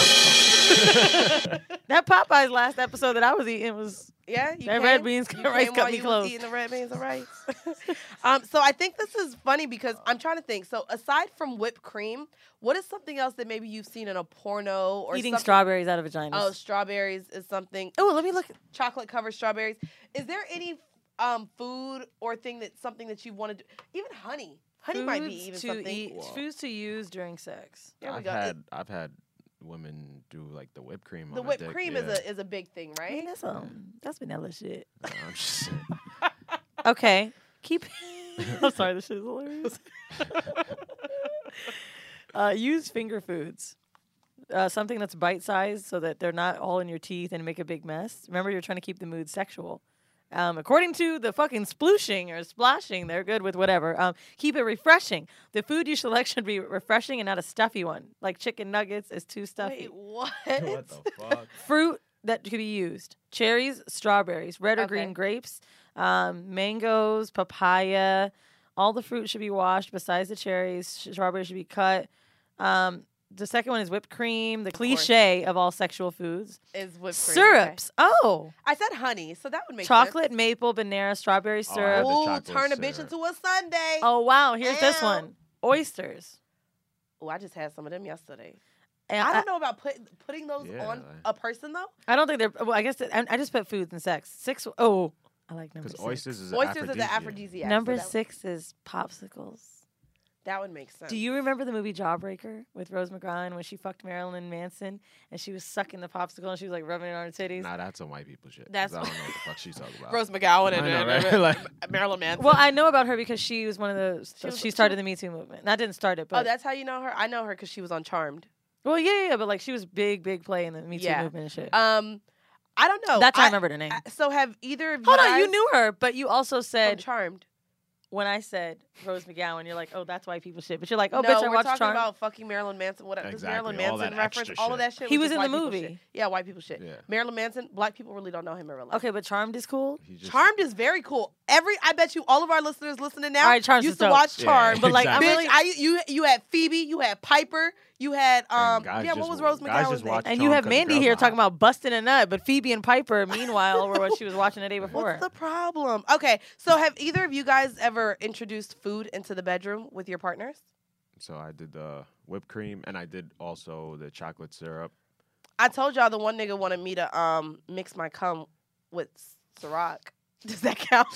Speaker 1: Um, that Popeyes last episode that I was eating was
Speaker 2: Yeah, you
Speaker 1: that
Speaker 2: came,
Speaker 1: red beans
Speaker 2: you
Speaker 1: rice
Speaker 2: came
Speaker 1: cut
Speaker 2: while
Speaker 1: me
Speaker 2: you
Speaker 1: close.
Speaker 2: was eating the red beans and rice. um, so I think this is funny because I'm trying to think. So aside from whipped cream, what is something else that maybe you've seen in a porno or
Speaker 1: Eating
Speaker 2: something?
Speaker 1: strawberries out of vaginas.
Speaker 2: Oh, strawberries is something.
Speaker 1: Oh, let me look.
Speaker 2: Chocolate covered strawberries. Is there any um food or thing that something that you want to do? Even honey. Honey might be
Speaker 1: Foods
Speaker 2: even
Speaker 1: to
Speaker 2: something.
Speaker 1: eat,
Speaker 3: Whoa.
Speaker 1: foods to use during sex.
Speaker 2: There we
Speaker 3: I've
Speaker 2: go.
Speaker 3: had I've had women do like the whipped cream.
Speaker 2: The
Speaker 3: on
Speaker 2: whipped
Speaker 3: their dick.
Speaker 2: cream
Speaker 3: yeah.
Speaker 2: is a is a big thing,
Speaker 1: I mean,
Speaker 2: right?
Speaker 1: that's um, that's vanilla shit.
Speaker 3: No, I'm just saying.
Speaker 1: Okay, keep. I'm sorry, this shit is hilarious. uh, use finger foods. Uh, something that's bite sized so that they're not all in your teeth and make a big mess. Remember, you're trying to keep the mood sexual. Um, according to the fucking splooshing or splashing, they're good with whatever. Um, keep it refreshing. The food you select should be refreshing and not a stuffy one. Like chicken nuggets is too stuffy.
Speaker 2: Wait, what?
Speaker 3: What the fuck?
Speaker 1: Fruit that could be used: cherries, strawberries, red or
Speaker 2: Okay.
Speaker 1: green grapes, um, mangoes, papaya. All the fruit should be washed. Besides the cherries, sh- strawberries should be cut. Um, the second one is whipped cream, the
Speaker 2: course.
Speaker 1: cliche of all sexual foods.
Speaker 2: Is whipped cream.
Speaker 1: Syrups. Oh,
Speaker 2: I said honey, so that would make
Speaker 1: chocolate,
Speaker 2: sense.
Speaker 1: maple, banana, strawberry
Speaker 3: Oh, I
Speaker 1: syrup.
Speaker 3: had the
Speaker 2: Ooh,
Speaker 3: chocolate
Speaker 2: turn a bitch
Speaker 3: syrup.
Speaker 2: into a sundae.
Speaker 1: Oh wow, here's this
Speaker 2: Ew.
Speaker 1: one: oysters.
Speaker 2: Oh, I just had some of them yesterday.
Speaker 1: And
Speaker 2: I
Speaker 1: I,
Speaker 2: don't know about put, putting those
Speaker 3: Yeah,
Speaker 2: on
Speaker 3: like-
Speaker 2: a person though.
Speaker 1: I don't think they're. Well, I guess that, I, I just put foods and sex. Six. Oh, I like number
Speaker 3: Because
Speaker 1: six.
Speaker 3: oysters is
Speaker 2: Oysters
Speaker 3: an
Speaker 2: are the
Speaker 3: aphrodisiac.
Speaker 2: aphrodisiac.
Speaker 1: Number
Speaker 2: so that,
Speaker 1: six is popsicles.
Speaker 2: That would make sense.
Speaker 1: Do you remember the movie Jawbreaker with Rose McGowan when she fucked Marilyn Manson and she was sucking the popsicle and she was like rubbing it on her titties?
Speaker 3: Nah, that's some white people shit. 'cause
Speaker 2: That's-
Speaker 3: I don't know what the fuck she's talking about.
Speaker 2: Rose McGowan
Speaker 3: I
Speaker 2: and,
Speaker 3: know,
Speaker 2: and-
Speaker 3: right?
Speaker 2: and-
Speaker 3: Like-
Speaker 2: Marilyn Manson?
Speaker 1: Well, I know about her because she was one of the. She,
Speaker 2: was-
Speaker 1: she
Speaker 2: she
Speaker 1: started
Speaker 2: was-
Speaker 1: the Me Too movement. That didn't start it, but
Speaker 2: oh, that's how you know her. I know her because she was on Charmed.
Speaker 1: well, yeah, yeah, yeah, but like she was big, big play in the Me Too
Speaker 2: Yeah.
Speaker 1: movement and shit.
Speaker 2: Um, I don't know.
Speaker 1: That's how I remembered her name.
Speaker 2: I- So have either of you
Speaker 1: Hold on,
Speaker 2: guys
Speaker 1: you knew her, but you also
Speaker 2: from
Speaker 1: said
Speaker 2: Charmed?
Speaker 1: when I said Rose McGowan, you're like, oh, that's white people shit. But you're like, oh,
Speaker 2: no,
Speaker 1: bitch, I
Speaker 2: we're
Speaker 1: watched
Speaker 2: talking
Speaker 1: Charmed.
Speaker 2: about fucking Marilyn Manson. Whatever. Does
Speaker 3: Exactly,
Speaker 2: Marilyn
Speaker 3: all
Speaker 2: Manson
Speaker 3: that
Speaker 2: reference
Speaker 3: extra
Speaker 2: all of
Speaker 3: shit.
Speaker 2: that shit?
Speaker 1: He
Speaker 2: was
Speaker 1: was
Speaker 2: just
Speaker 1: in the
Speaker 2: white people
Speaker 1: movie.
Speaker 2: shit. Yeah, white people shit.
Speaker 3: Yeah.
Speaker 2: Marilyn Manson. Black people really don't know him in real life.
Speaker 1: Okay, but Charmed is cool.
Speaker 3: He just-
Speaker 2: Charmed is very cool. Every I bet you all of our listeners listening now
Speaker 1: All right, Charmed is
Speaker 2: used to
Speaker 1: dope.
Speaker 2: watch
Speaker 3: Yeah,
Speaker 2: Charmed.
Speaker 1: But, like, I'm
Speaker 2: Bitch,
Speaker 1: really-
Speaker 2: I, you you had Phoebe, you had Piper, you had um
Speaker 3: guys
Speaker 2: yeah, what
Speaker 3: just-
Speaker 2: was Rose
Speaker 3: guys
Speaker 2: McGowan's
Speaker 3: just
Speaker 2: name?
Speaker 3: watch
Speaker 1: And you
Speaker 3: Charmed
Speaker 1: have
Speaker 3: 'cause the
Speaker 1: Mandy
Speaker 3: girls
Speaker 1: here
Speaker 3: are
Speaker 1: talking
Speaker 3: hot.
Speaker 1: about busting a nut, but Phoebe and Piper, meanwhile, were what she was watching the day before.
Speaker 2: What's the problem? Okay, so have either of you guys ever introduced food into the bedroom with your partners?
Speaker 3: So I did the whipped cream and I did also the chocolate syrup.
Speaker 2: I told y'all the one nigga wanted me to um mix my cum with Ciroc. Does that count?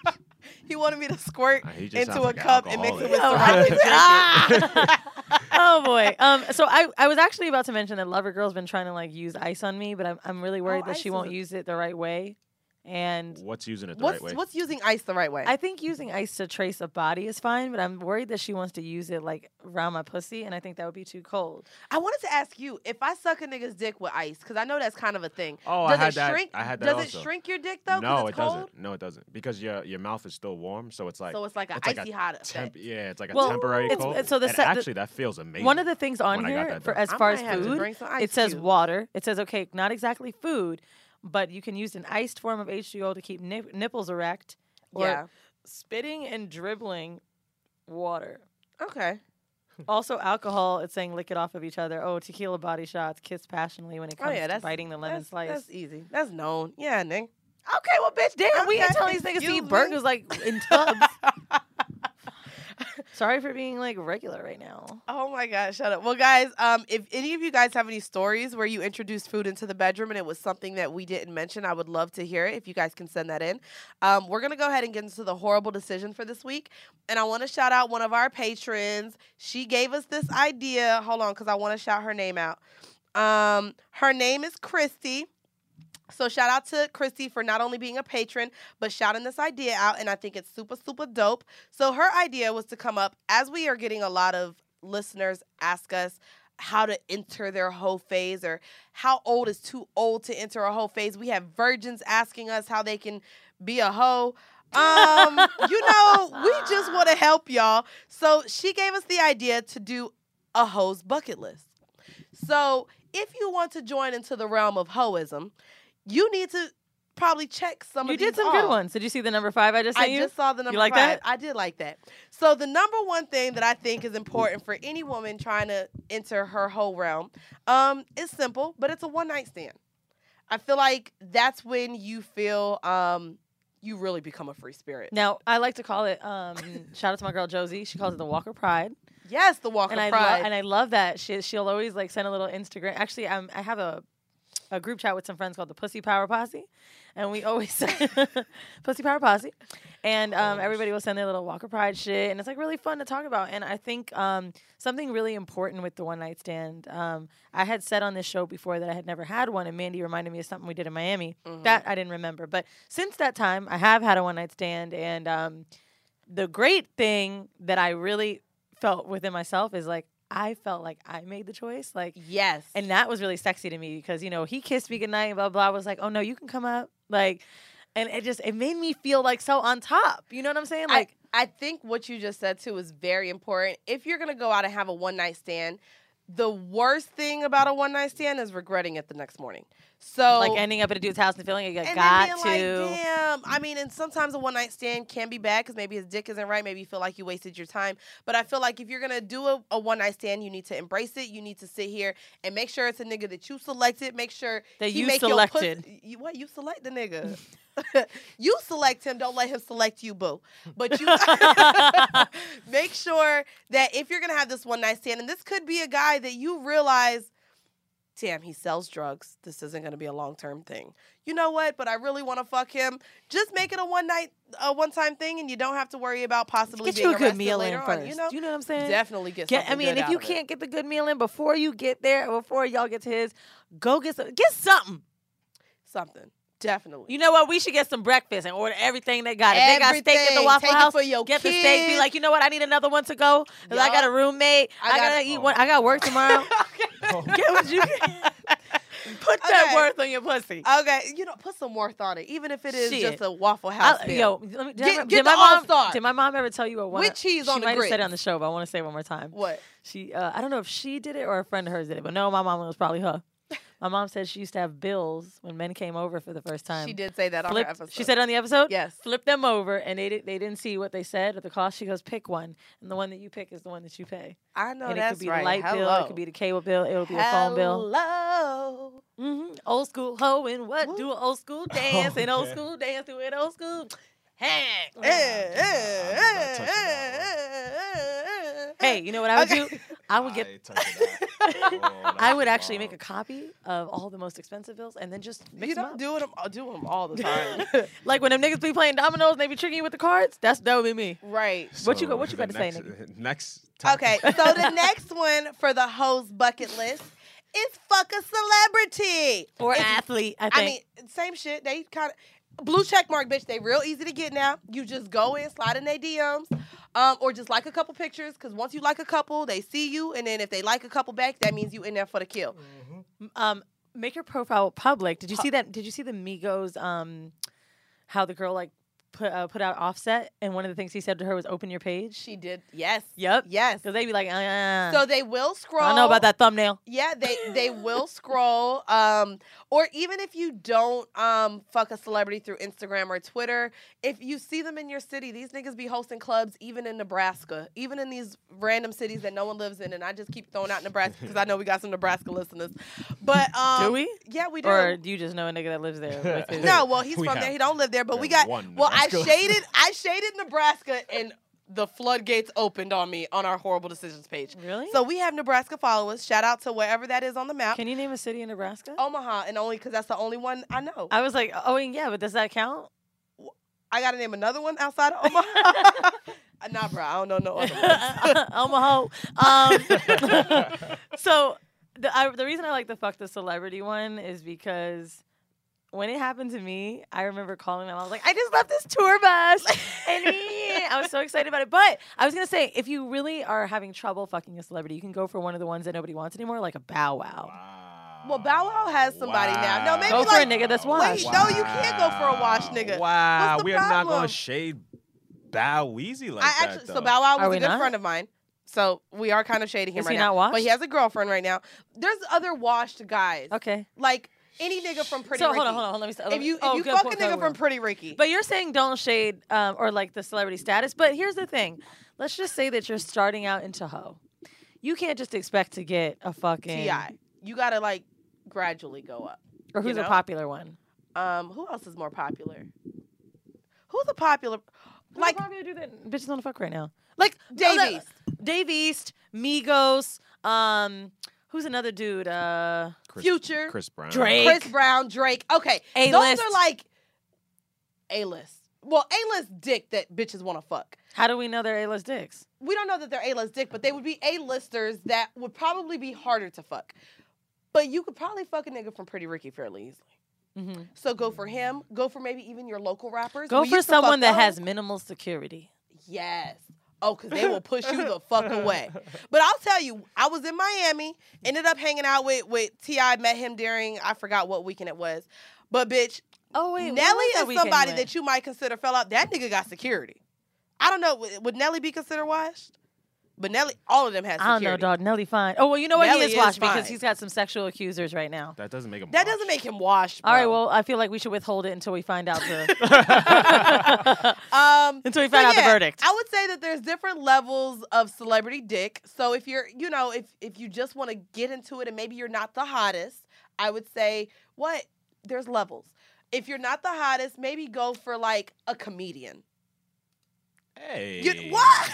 Speaker 2: He wanted me to squirt
Speaker 3: Uh, he just
Speaker 2: into
Speaker 3: sounds
Speaker 2: a
Speaker 3: like an
Speaker 2: cup and mix it with
Speaker 3: alcoholic.
Speaker 2: Ciroc and drink it.
Speaker 1: Oh boy. Um. So I, I was actually about to mention that Lover Girl's been trying to like use ice on me, but I'm I'm really worried
Speaker 2: Oh,
Speaker 1: that
Speaker 2: ice
Speaker 1: she
Speaker 2: is
Speaker 1: won't
Speaker 2: a-
Speaker 1: use it the right way. And
Speaker 3: What's using it the
Speaker 2: What's
Speaker 3: right way?
Speaker 2: what's using ice the right way?
Speaker 1: I think using ice to trace a body is fine, but I'm worried that she wants to use it like around my pussy, and I think that would be too cold.
Speaker 2: I wanted to ask you if I suck a nigga's dick with ice, because I know that's kind of a thing.
Speaker 3: Oh,
Speaker 2: does
Speaker 3: I had
Speaker 2: it
Speaker 3: that.
Speaker 2: shrink?
Speaker 3: I had that
Speaker 2: does
Speaker 3: also.
Speaker 2: it shrink your dick though? 'cause
Speaker 3: No,
Speaker 2: it's
Speaker 3: it
Speaker 2: cold?
Speaker 3: doesn't. No, it doesn't. Because your your mouth is still warm, so it's like
Speaker 2: So it's like an
Speaker 3: it's like
Speaker 2: icy
Speaker 3: a
Speaker 2: hot effect.
Speaker 3: temp. Yeah, it's like a
Speaker 1: Well,
Speaker 3: temporary
Speaker 1: it's-
Speaker 3: cold.
Speaker 1: it's- so the
Speaker 3: and
Speaker 1: se- the-
Speaker 3: actually, that feels amazing.
Speaker 1: One of the things on
Speaker 3: when I got
Speaker 1: here
Speaker 3: that
Speaker 1: for
Speaker 3: done.
Speaker 1: as
Speaker 2: I
Speaker 1: far
Speaker 2: might
Speaker 1: as
Speaker 2: have to
Speaker 1: food,
Speaker 2: bring some ice
Speaker 1: it says
Speaker 2: cubes.
Speaker 1: water. It says okay, not exactly food, but you can use an iced form of H two O to keep nip- nipples erect. Or
Speaker 2: Yeah.
Speaker 1: spitting and dribbling water.
Speaker 2: Okay.
Speaker 1: Also, alcohol. It's saying lick it off of each other. Oh, tequila body shots. Kiss passionately when it
Speaker 2: Oh
Speaker 1: comes
Speaker 2: yeah,
Speaker 1: to
Speaker 2: that's
Speaker 1: biting the lemon
Speaker 2: that's,
Speaker 1: slice.
Speaker 2: That's easy. That's known. Yeah, nigga.
Speaker 1: Okay, well, bitch, damn, we ain't
Speaker 2: Okay,
Speaker 1: telling these niggas to
Speaker 2: excuse
Speaker 1: eat
Speaker 2: me.
Speaker 1: burgers like in tubs. Sorry for being like regular right now.
Speaker 2: Oh my God, shut up. Well, guys, um, if any of you guys have any stories where you introduced food into the bedroom and it was something that we didn't mention, I would love to hear it. If you guys can send that in. Um, we're going to go ahead and get into the horrible decision for this week. And I want to shout out one of our patrons. She gave us this idea. Hold on, because I want to shout her name out. Um, her name is Christy. So shout out to Christy for not only being a patron, but shouting this idea out, and I think it's super, super dope. So her idea was to come up, as we are getting a lot of listeners ask us how to enter their hoe phase or how old is too old to enter a hoe phase. We have virgins asking us how they can be a hoe. Um, you know, we just want to help y'all. So she gave us the idea to do a hoe's bucket list. So if you want to join into the realm of hoism, you need to probably check some
Speaker 1: You
Speaker 2: of these
Speaker 1: did some
Speaker 2: off.
Speaker 1: good ones. Did you see the number five I just sent
Speaker 2: I
Speaker 1: you?
Speaker 2: just saw the number
Speaker 1: like
Speaker 2: five.
Speaker 1: that?
Speaker 2: I did like that. So the number one thing that I think is important for any woman trying to enter her whole realm um, is simple, but it's a one-night stand. I feel like that's when you feel um, you really become a free spirit.
Speaker 1: Now, I like to call it, um, shout out to my girl Josie. She calls it the Walker Pride.
Speaker 2: Yes, the walk
Speaker 1: and
Speaker 2: of
Speaker 1: I
Speaker 2: pride.
Speaker 1: Lo- and I love that. She, she'll always like send a little Instagram. Actually, um, I have a a group chat with some friends called the Pussy Power Posse, and we always Pussy Power Posse, and um, everybody will send their little Walker Pride shit, and it's like really fun to talk about. And I think um, something really important with the one night stand. Um, I had said on this show before that I had never had one, and Mandy reminded me of something we did in Miami
Speaker 2: Mhm.
Speaker 1: that I didn't remember. But since that time, I have had a one night stand, and um, the great thing that I really felt within myself is like I felt like I made the choice, like.
Speaker 2: Yes.
Speaker 1: And that was really sexy to me because, you know, he kissed me goodnight and blah, blah, blah. I was like, oh, no, you can come up. Like, and it just, it made me feel like so on top. You know what I'm saying? Like,
Speaker 2: I, I think what you just said, too, is very important. If you're going to go out and have a one-night stand, the worst thing about a one-night stand is regretting it the next morning. So,
Speaker 1: like ending up at a dude's house and feeling like you
Speaker 2: and
Speaker 1: got
Speaker 2: then
Speaker 1: to.
Speaker 2: being like, damn. I mean, and sometimes a one-night stand can be bad because maybe his dick isn't right. Maybe you feel like you wasted your time. But I feel like if you're going to do a, a one-night stand, you need to embrace it. You need to sit here and make sure it's a nigga that you selected. Make sure
Speaker 1: That
Speaker 2: he
Speaker 1: you
Speaker 2: make
Speaker 1: selected.
Speaker 2: Your pussy, you, what? You select the nigga. You select him. Don't let him select you, boo. But you make sure that if you're going to have this one-night stand, and this could be a guy that you realize, damn, he sells drugs. This isn't going to be a long-term thing. You know what? But I really want to fuck him. Just make it a one-night, a one-time thing, and you don't have to worry about possibly
Speaker 1: Get
Speaker 2: being
Speaker 1: you a good
Speaker 2: arrested
Speaker 1: meal in
Speaker 2: later
Speaker 1: first.
Speaker 2: on. You know,
Speaker 1: you know what I'm saying?
Speaker 2: definitely get.
Speaker 1: Get, I
Speaker 2: something
Speaker 1: mean,
Speaker 2: good
Speaker 1: if
Speaker 2: out
Speaker 1: you
Speaker 2: of
Speaker 1: can't
Speaker 2: it.
Speaker 1: get the good meal in before you get there, or before y'all get to his, go get some, get something.
Speaker 2: something, definitely.
Speaker 1: You know what? We should get some breakfast and order everything they got. If they got steak at the
Speaker 2: Everything.
Speaker 1: Waffle
Speaker 2: Take it
Speaker 1: House,
Speaker 2: for your
Speaker 1: get the steak. Be
Speaker 2: kids.
Speaker 1: like, you know what? I need another one to go. 'Cause I got a
Speaker 2: Yup.
Speaker 1: roommate.
Speaker 2: I
Speaker 1: I,
Speaker 2: got-
Speaker 1: gotta eat one. I got work tomorrow. Get what you get. Put that
Speaker 2: Okay.
Speaker 1: worth on your pussy.
Speaker 2: Okay, you know, put some worth on it, even if it is
Speaker 1: Shit.
Speaker 2: just a Waffle House
Speaker 1: I,
Speaker 2: meal.
Speaker 1: yo, let me, did,
Speaker 2: Get-
Speaker 1: I,
Speaker 2: get
Speaker 1: did
Speaker 2: the
Speaker 1: my mom?
Speaker 2: All-Star.
Speaker 1: Did my mom ever tell you a one?
Speaker 2: With cheese
Speaker 1: she
Speaker 2: on the
Speaker 1: might have said
Speaker 2: grits.
Speaker 1: it on the show, but I want to say it one more time.
Speaker 2: What?
Speaker 1: She, uh, I don't know if she did it or a friend of hers did it, but no, my mom, it was probably her. My mom said she used to have bills when men came over for the first time.
Speaker 2: She did say that on her
Speaker 1: Flipped-
Speaker 2: episode.
Speaker 1: She said it on the episode?
Speaker 2: Yes.
Speaker 1: Flip them over, and they, did, they didn't see what they said or the cost. She goes, pick one, and the one that you pick is the one that you pay.
Speaker 2: I know
Speaker 1: and it
Speaker 2: that's
Speaker 1: could be
Speaker 2: right.
Speaker 1: the light
Speaker 2: Hello.
Speaker 1: bill, it could be the cable bill, it would be a phone bill.
Speaker 2: Hello.
Speaker 1: Mm-hmm. Old school hoeing, what?
Speaker 2: Woo.
Speaker 1: Do an old school dance, and old
Speaker 3: Okay.
Speaker 1: school dance, do it old school. Hey.
Speaker 2: Eh, eh,
Speaker 3: I'm not
Speaker 2: eh,
Speaker 3: touching that
Speaker 2: eh, eh, eh, eh.
Speaker 1: Hey, you know what I would
Speaker 2: Okay.
Speaker 1: do? I would get.
Speaker 3: I ain't touching that. Oh,
Speaker 1: I would
Speaker 3: that's
Speaker 1: actually make a
Speaker 3: wild.
Speaker 1: copy of all the most expensive bills and then just mix
Speaker 2: You
Speaker 1: them
Speaker 2: don't
Speaker 1: up.
Speaker 2: do them. I do them all the time.
Speaker 1: Like when them niggas be playing dominoes and they be tricking you with the cards. That's that would be me.
Speaker 2: Right.
Speaker 1: What you
Speaker 3: So
Speaker 1: go- what you
Speaker 3: the
Speaker 1: got to say,
Speaker 3: next- Next topic.
Speaker 2: Okay. So the next one for the host bucket list is fuck a celebrity
Speaker 1: Or
Speaker 2: If-
Speaker 1: athlete. I think.
Speaker 2: I mean, same shit. They kind of blue check mark, bitch. They real easy to get now. You just go in, slide in their D Ms, um, or just like a couple pictures. Because once you like a couple, they see you, and then if they like a couple back, that means you in there for the kill.
Speaker 1: um, make your profile public. Did you see that? Did you see the Migos? Um, how the girl like put uh, put out Offset, and one of the things he said to her was, "Open your page."
Speaker 2: She did. Yes.
Speaker 1: Yep.
Speaker 2: Yes.
Speaker 1: Because they be like, uh,
Speaker 2: So they will scroll.
Speaker 1: I don't know about that thumbnail.
Speaker 2: Yeah, they they will scroll. Um, or even if you don't um fuck a celebrity through Instagram or Twitter, if you see them in your city, these niggas be hosting clubs even in Nebraska, even in these random cities that no one lives in. And I just keep throwing out Nebraska because I know we got some Nebraska listeners. But um,
Speaker 1: Do we?
Speaker 2: Yeah, we do.
Speaker 1: Or do you just know a nigga that lives there? With his
Speaker 2: no, well, he's
Speaker 3: We
Speaker 2: from
Speaker 3: have-
Speaker 2: there. He don't live there, but we
Speaker 3: we
Speaker 2: got.
Speaker 3: have one
Speaker 2: Well, I
Speaker 3: Nebraska
Speaker 2: shaded. I shaded Nebraska, and the floodgates opened on me on our horrible decisions page.
Speaker 1: Really?
Speaker 2: So we have Nebraska followers. Shout out to wherever that is on the map.
Speaker 1: Can you name a city in Nebraska?
Speaker 2: Omaha, and only because that's the only one I know.
Speaker 1: I was like, oh yeah, but does that count?
Speaker 2: I got to name another one outside of Omaha. Nah, bro, I don't know no other ones.
Speaker 1: Omaha. Um, so the I, the reason I like the fuck the celebrity one is because when it happened to me, I remember calling them. I was like, I just left this tour bus, and me, I was so excited about it. But I was gonna say, if you really are having trouble fucking a celebrity, you can go for one of the ones that nobody wants anymore, like a Bow Wow.
Speaker 2: Well, Bow Wow has somebody now. No, maybe
Speaker 1: Go for
Speaker 2: like,
Speaker 1: a nigga that's
Speaker 2: wait,
Speaker 1: washed.
Speaker 2: no, you can't go for a washed nigga.
Speaker 3: Wow,
Speaker 2: What's the
Speaker 3: we are not
Speaker 2: problem?
Speaker 3: going to shade Bow Weezy like
Speaker 2: I
Speaker 3: that.
Speaker 2: actually,
Speaker 3: though.
Speaker 2: so Bow Wow
Speaker 1: Are
Speaker 2: was
Speaker 1: we
Speaker 2: a good
Speaker 1: not?
Speaker 2: friend of mine. So we are kind of shading him
Speaker 1: Is
Speaker 2: right
Speaker 1: he
Speaker 2: now.
Speaker 1: not washed?
Speaker 2: But he has a girlfriend right now. There's other washed guys.
Speaker 1: Okay.
Speaker 2: Like any nigga from Pretty
Speaker 1: So
Speaker 2: Ricky.
Speaker 1: hold on, hold on, hold on. Let me. Let
Speaker 2: If
Speaker 1: me
Speaker 2: you if
Speaker 1: oh,
Speaker 2: you
Speaker 1: good
Speaker 2: fuck
Speaker 1: point,
Speaker 2: a
Speaker 1: good
Speaker 2: nigga
Speaker 1: point.
Speaker 2: from Pretty Ricky.
Speaker 1: But you're saying don't shade um, or like the celebrity status. But here's the thing. Let's just say that you're starting out in Tahoe. You can't just expect to get a fucking
Speaker 2: T I You gotta like gradually go up.
Speaker 1: Or who's
Speaker 2: you
Speaker 1: a
Speaker 2: know?
Speaker 1: popular one?
Speaker 2: Um, who else is more popular? Who's a popular?
Speaker 1: Who's
Speaker 2: Like
Speaker 1: a popular dude that bitches want to fuck right now? Like
Speaker 2: Dave
Speaker 1: oh,
Speaker 2: East.
Speaker 1: that- Dave East, Migos. Um, who's another dude? Uh,
Speaker 3: Chris,
Speaker 2: Future.
Speaker 3: Chris Brown.
Speaker 1: Drake.
Speaker 2: Chris Brown, Drake. Okay,
Speaker 1: A-list.
Speaker 2: those are like A-list. Well, A-list dick that bitches want to fuck.
Speaker 1: how do we know they're A-list dicks?
Speaker 2: We don't know that they're A-list dick, but they would be A-listers that would probably be harder to fuck. But you could probably fuck a nigga from Pretty Ricky fairly easily.
Speaker 1: Mm-hmm.
Speaker 2: So go for him. Go for maybe even your local rappers.
Speaker 1: Go
Speaker 2: We
Speaker 1: for
Speaker 2: used to fuck
Speaker 1: someone that
Speaker 2: those.
Speaker 1: has minimal security.
Speaker 2: Yes. Oh, because they will push you the fuck away. But I'll tell you, I was in Miami, ended up hanging out with, with T I, met him during, I forgot what weekend it was. But bitch,
Speaker 1: Oh wait,
Speaker 2: Nelly is somebody that you might consider fell out. That nigga got security. I don't know. Would, would Nelly be considered washed? But Nelly, all of them has
Speaker 1: I don't
Speaker 2: security.
Speaker 1: know, dog. Nelly fine. Oh well, you know what?
Speaker 2: Nelly
Speaker 1: he is
Speaker 2: is
Speaker 1: washed
Speaker 2: fine.
Speaker 1: because he's got some sexual accusers right now.
Speaker 3: That doesn't make him.
Speaker 2: That
Speaker 3: washed.
Speaker 2: doesn't make him washed.
Speaker 1: All right,
Speaker 2: bro.
Speaker 1: well, I feel like we should withhold it until we find out the
Speaker 2: Um,
Speaker 1: until we
Speaker 2: so
Speaker 1: find out the
Speaker 2: yeah,
Speaker 1: verdict.
Speaker 2: I would say that there's different levels of celebrity dick. So if you're, you know, if if you just want to get into it and maybe you're not the hottest, I would say what? There's levels. If you're not the hottest, maybe go for like a comedian.
Speaker 3: Hey.
Speaker 2: You, what?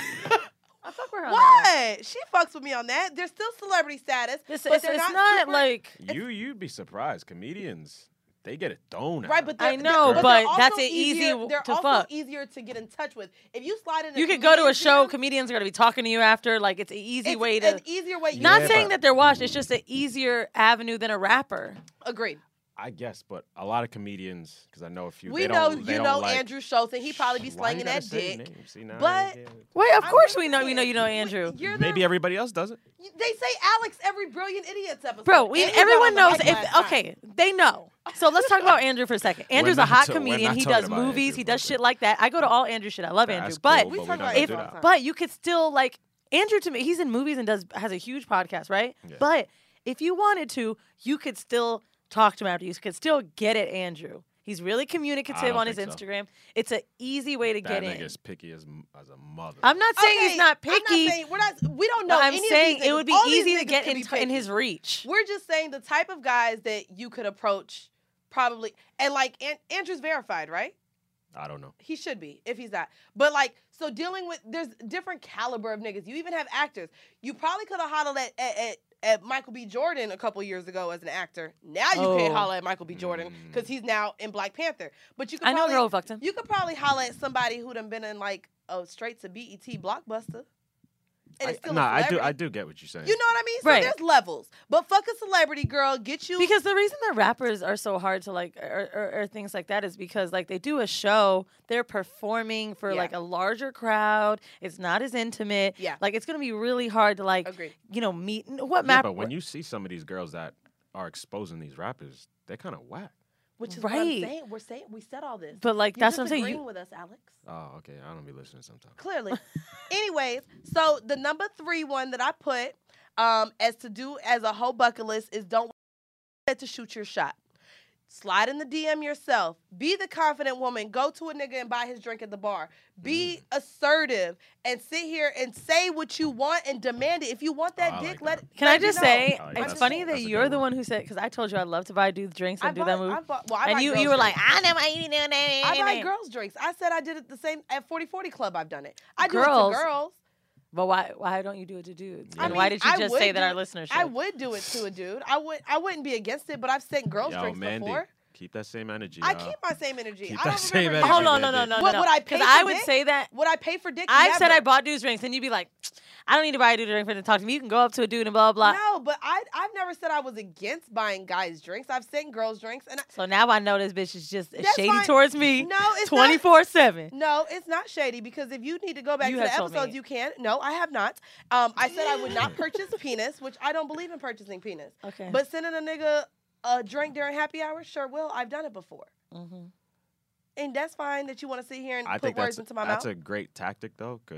Speaker 1: I fuck with her on that.
Speaker 2: What? She fucks with me on that. There's still celebrity status,
Speaker 1: It's,
Speaker 2: but
Speaker 1: it's,
Speaker 2: they're
Speaker 1: it's
Speaker 2: not,
Speaker 1: not
Speaker 2: super-
Speaker 1: like
Speaker 3: You you'd be surprised. Comedians, they get it thrown. at
Speaker 2: right.
Speaker 3: them.
Speaker 2: But
Speaker 1: I
Speaker 2: they're-
Speaker 1: know,
Speaker 2: they're-
Speaker 1: but
Speaker 2: they're also
Speaker 1: that's an easy
Speaker 2: easier,
Speaker 1: w-
Speaker 2: They're
Speaker 1: to
Speaker 2: also
Speaker 1: fuck.
Speaker 2: easier to get in touch with. If you slide in, a
Speaker 1: you could go to a
Speaker 2: comedian's
Speaker 1: show.
Speaker 2: D M,
Speaker 1: Comedians are gonna be talking to you after. Like it's an easy
Speaker 2: it's
Speaker 1: way to.
Speaker 2: an easier way.
Speaker 1: Not
Speaker 3: Yeah,
Speaker 1: saying
Speaker 3: but-
Speaker 1: that they're washed. It's just an easier avenue than a rapper.
Speaker 2: Agreed.
Speaker 3: I guess, but a lot of comedians, because I know a few.
Speaker 2: We
Speaker 3: they
Speaker 2: know
Speaker 3: don't, they
Speaker 2: you
Speaker 3: don't
Speaker 2: know
Speaker 3: like,
Speaker 2: Andrew Schultz, and he probably be
Speaker 3: Why you
Speaker 2: slanging
Speaker 3: gotta
Speaker 2: that
Speaker 3: say
Speaker 2: dick.
Speaker 3: names? See, now
Speaker 2: But-
Speaker 3: yeah.
Speaker 1: Wait, of
Speaker 2: I'm
Speaker 1: course
Speaker 2: just
Speaker 1: we know. We know
Speaker 2: saying.
Speaker 1: you know Andrew.
Speaker 2: You're the-
Speaker 3: maybe everybody else doesn't.
Speaker 2: They say Alex every Brilliant Idiots episode.
Speaker 1: Bro, we,
Speaker 2: And he got
Speaker 1: everyone
Speaker 2: on the
Speaker 1: knows.
Speaker 2: mic
Speaker 1: If,
Speaker 2: last night.
Speaker 1: okay, they know. So let's talk about Andrew for a second. Andrew's a
Speaker 3: not
Speaker 1: hot
Speaker 3: ta- we're
Speaker 1: comedian.
Speaker 3: not
Speaker 1: He
Speaker 3: talking
Speaker 1: does
Speaker 3: about
Speaker 1: movies.
Speaker 3: Andrew,
Speaker 1: He does
Speaker 3: but-
Speaker 1: shit like that. I go to all Andrew shit. I love
Speaker 3: That's
Speaker 1: Andrew,
Speaker 3: cool,
Speaker 1: but
Speaker 2: We
Speaker 3: but
Speaker 2: talk
Speaker 3: we
Speaker 2: about
Speaker 3: don't
Speaker 2: Andrew
Speaker 3: do
Speaker 2: all the
Speaker 3: that.
Speaker 2: time.
Speaker 1: but you could still like Andrew to me. He's in movies and does has a huge podcast, right?
Speaker 3: Yeah.
Speaker 1: But if you wanted to, you could still talk to him after. You could still get at Andrew. He's really communicative
Speaker 3: don't
Speaker 1: on his
Speaker 3: think so.
Speaker 1: Instagram. It's an easy way to
Speaker 3: That
Speaker 1: get in.
Speaker 3: nigga's picky as m- as a mother.
Speaker 1: I'm not saying
Speaker 2: Okay,
Speaker 1: he's not
Speaker 2: I'm not
Speaker 1: picky.
Speaker 2: saying, we're not. We don't know.
Speaker 1: But I'm
Speaker 2: any
Speaker 1: saying
Speaker 2: of these
Speaker 1: it would be
Speaker 2: niggas. All these
Speaker 1: easy to
Speaker 2: niggas
Speaker 1: get
Speaker 2: could
Speaker 1: in,
Speaker 2: be
Speaker 1: t- in
Speaker 2: picky.
Speaker 1: his reach.
Speaker 2: We're just saying the type of guys that you could approach, probably, and like An- Andrew's verified, right?
Speaker 3: I don't know.
Speaker 2: He should be if he's not. But like, so dealing with there's different caliber of niggas. You even have actors. You probably could have hollered at, at, at, at Michael B. Jordan a couple years ago as an actor. Now you
Speaker 1: Oh.
Speaker 2: can't holler at Michael B. Jordan
Speaker 3: Mm.
Speaker 2: because he's now in Black Panther. But you could
Speaker 1: I know a
Speaker 2: probably,
Speaker 1: girl who fucked him.
Speaker 2: you could probably holler at somebody who done been in like a straight to B E T blockbuster. And
Speaker 3: I,
Speaker 2: it's still
Speaker 3: nah,
Speaker 2: a
Speaker 3: I do.
Speaker 2: celebrity.
Speaker 3: I do get what you're saying.
Speaker 2: You know what I mean? So
Speaker 1: Right.
Speaker 2: there's levels. But fuck a celebrity girl, get you
Speaker 1: Because the reason that rappers are so hard to like, or, or, or things like that, is because like they do a show, they're performing for
Speaker 2: Yeah.
Speaker 1: like a larger crowd. It's not as intimate.
Speaker 2: Yeah.
Speaker 1: Like it's gonna be really hard to like,
Speaker 2: Agreed.
Speaker 1: you know, meet. What
Speaker 3: yeah,
Speaker 1: map?
Speaker 3: but when you see some of these girls that are exposing these rappers, they're kind of whack.
Speaker 2: Which is what I'm
Speaker 1: Right.
Speaker 2: saying. We're saying we said all this.
Speaker 1: But like
Speaker 2: You're
Speaker 1: that's what I'm saying.
Speaker 2: disagreeing
Speaker 1: You,
Speaker 2: with us, Alex.
Speaker 3: Oh, okay. I don't be listening sometimes.
Speaker 2: Clearly. Anyways, so the number three one that I put um, as to do as a whole bucket list is don't wait to shoot your shot. Slide in the D M yourself. Be the confident woman. Go to a nigga and buy his drink at the bar. Be
Speaker 3: Mm.
Speaker 2: assertive and sit here and say what you want and demand it. If you want that
Speaker 3: Oh, I
Speaker 2: dick,
Speaker 3: like
Speaker 2: let
Speaker 3: that.
Speaker 1: can
Speaker 2: let
Speaker 1: I
Speaker 2: me
Speaker 1: just
Speaker 2: know.
Speaker 1: say,
Speaker 3: Oh, yeah,
Speaker 1: it's
Speaker 3: that's-
Speaker 1: funny
Speaker 3: that's
Speaker 1: that
Speaker 3: a
Speaker 1: you're
Speaker 3: good
Speaker 1: the
Speaker 3: one.
Speaker 1: one who said, because I told you I love to buy dudes drinks and
Speaker 2: I
Speaker 1: do
Speaker 2: bought,
Speaker 1: that move,
Speaker 2: I bought, well, I
Speaker 1: and
Speaker 2: buy
Speaker 1: you
Speaker 2: girls
Speaker 1: you were like,
Speaker 2: drinks.
Speaker 1: I never eat that.
Speaker 2: I buy girls drinks. I said I did it the same at forty forty Club. I've done it. I do
Speaker 1: Girls.
Speaker 2: it to girls.
Speaker 1: But why why don't you do it to dudes?
Speaker 3: I
Speaker 1: And why
Speaker 2: mean,
Speaker 1: did you
Speaker 2: I
Speaker 1: just
Speaker 2: would
Speaker 1: say that
Speaker 2: do
Speaker 1: our
Speaker 2: it-
Speaker 1: listeners
Speaker 2: I
Speaker 1: should?
Speaker 2: would do it to a dude. I would. I wouldn't be against it, but I've sent girls
Speaker 3: Yo,
Speaker 2: drinks
Speaker 3: Mandy,
Speaker 2: before.
Speaker 3: keep that same energy.
Speaker 2: I
Speaker 3: y'all.
Speaker 2: keep my same energy.
Speaker 3: Keep
Speaker 2: I
Speaker 3: that
Speaker 2: don't
Speaker 3: same
Speaker 2: remember.
Speaker 3: energy,
Speaker 1: Hold on,
Speaker 3: man,
Speaker 1: no, no,
Speaker 3: dude.
Speaker 1: no, no,
Speaker 2: What
Speaker 1: no.
Speaker 2: would I pay
Speaker 1: Because
Speaker 2: for
Speaker 1: I would
Speaker 2: dick?
Speaker 1: say that.
Speaker 2: Would I pay for dick?
Speaker 1: I've said
Speaker 2: Never.
Speaker 1: I bought dudes drinks, and you'd be like, I don't need to buy a dude a drink for them to talk to me. You can go up to a dude and blah blah blah.
Speaker 2: No, but I I've never said I was against buying guys drinks. I've sent girls drinks, and I,
Speaker 1: So now I know this bitch is just
Speaker 2: That's
Speaker 1: shady
Speaker 2: fine.
Speaker 1: towards me.
Speaker 2: no, it's not.
Speaker 1: twenty-four seven.
Speaker 2: No, it's not shady because if you need to go back
Speaker 1: You
Speaker 2: to the
Speaker 1: have told
Speaker 2: episodes,
Speaker 1: me.
Speaker 2: you can. No, I have not. Um, I said I would not purchase penis, which I don't believe in purchasing penis.
Speaker 1: Okay.
Speaker 2: But sending a nigga a drink during happy hour, sure will. I've done it before.
Speaker 1: hmm
Speaker 2: And that's fine that you want to sit here and
Speaker 3: I
Speaker 2: put
Speaker 3: think
Speaker 2: words
Speaker 3: that's
Speaker 2: into my
Speaker 3: that's
Speaker 2: mouth.
Speaker 3: a great tactic though, because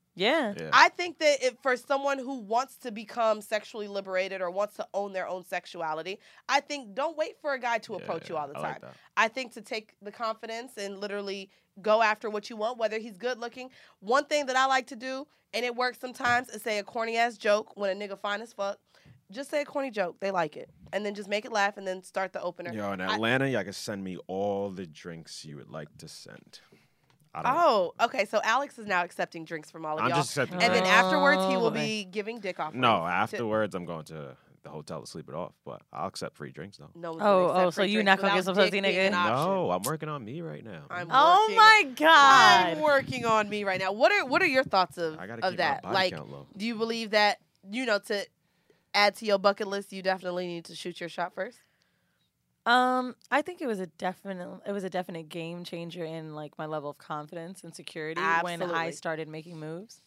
Speaker 1: Yeah.
Speaker 3: Yeah.
Speaker 2: I think that if for someone who wants to become sexually liberated or wants to own their own sexuality, I think don't wait for a guy to approach you
Speaker 3: Yeah,
Speaker 2: all the
Speaker 3: I
Speaker 2: time.
Speaker 3: like that.
Speaker 2: I think to take the confidence and literally go after what you want, whether he's good looking. One thing that I like to do, and it works sometimes, is say a corny ass joke when a nigga fine as fuck. Just say a corny joke. They like it. And then just make it laugh and then start the opener.
Speaker 3: Yo, in
Speaker 2: I-
Speaker 3: Atlanta, y'all can send me all the drinks you would like to send. I don't
Speaker 2: Oh, okay. So Alex is now accepting drinks from all of
Speaker 3: I'm
Speaker 2: y'all.
Speaker 3: just accepting
Speaker 2: and then
Speaker 3: drinks.
Speaker 2: afterwards, he will
Speaker 1: Oh, boy.
Speaker 2: be giving dick off.
Speaker 3: No, afterwards, I'm going to the hotel to sleep it off, but I'll accept free drinks, though.
Speaker 2: No one's
Speaker 1: Oh,
Speaker 2: gonna accept
Speaker 1: oh, so
Speaker 2: free
Speaker 1: you
Speaker 2: drinks
Speaker 1: not gonna get
Speaker 2: without
Speaker 1: some pussy,
Speaker 2: dick being
Speaker 1: nigga?
Speaker 2: an option.
Speaker 3: No, I'm working on me right now.
Speaker 2: I'm
Speaker 1: Oh
Speaker 2: working-
Speaker 1: my God.
Speaker 2: I'm working on me right now. What are what are your thoughts of
Speaker 3: I gotta
Speaker 2: of
Speaker 3: keep
Speaker 2: that?
Speaker 3: my body
Speaker 2: Like,
Speaker 3: count low.
Speaker 2: do you believe that you know to add to your bucket list, you definitely need to shoot your shot first?
Speaker 1: Um, I think it was a definite it was a definite game changer in like my level of confidence and security when I
Speaker 2: Absolutely.
Speaker 1: started making moves.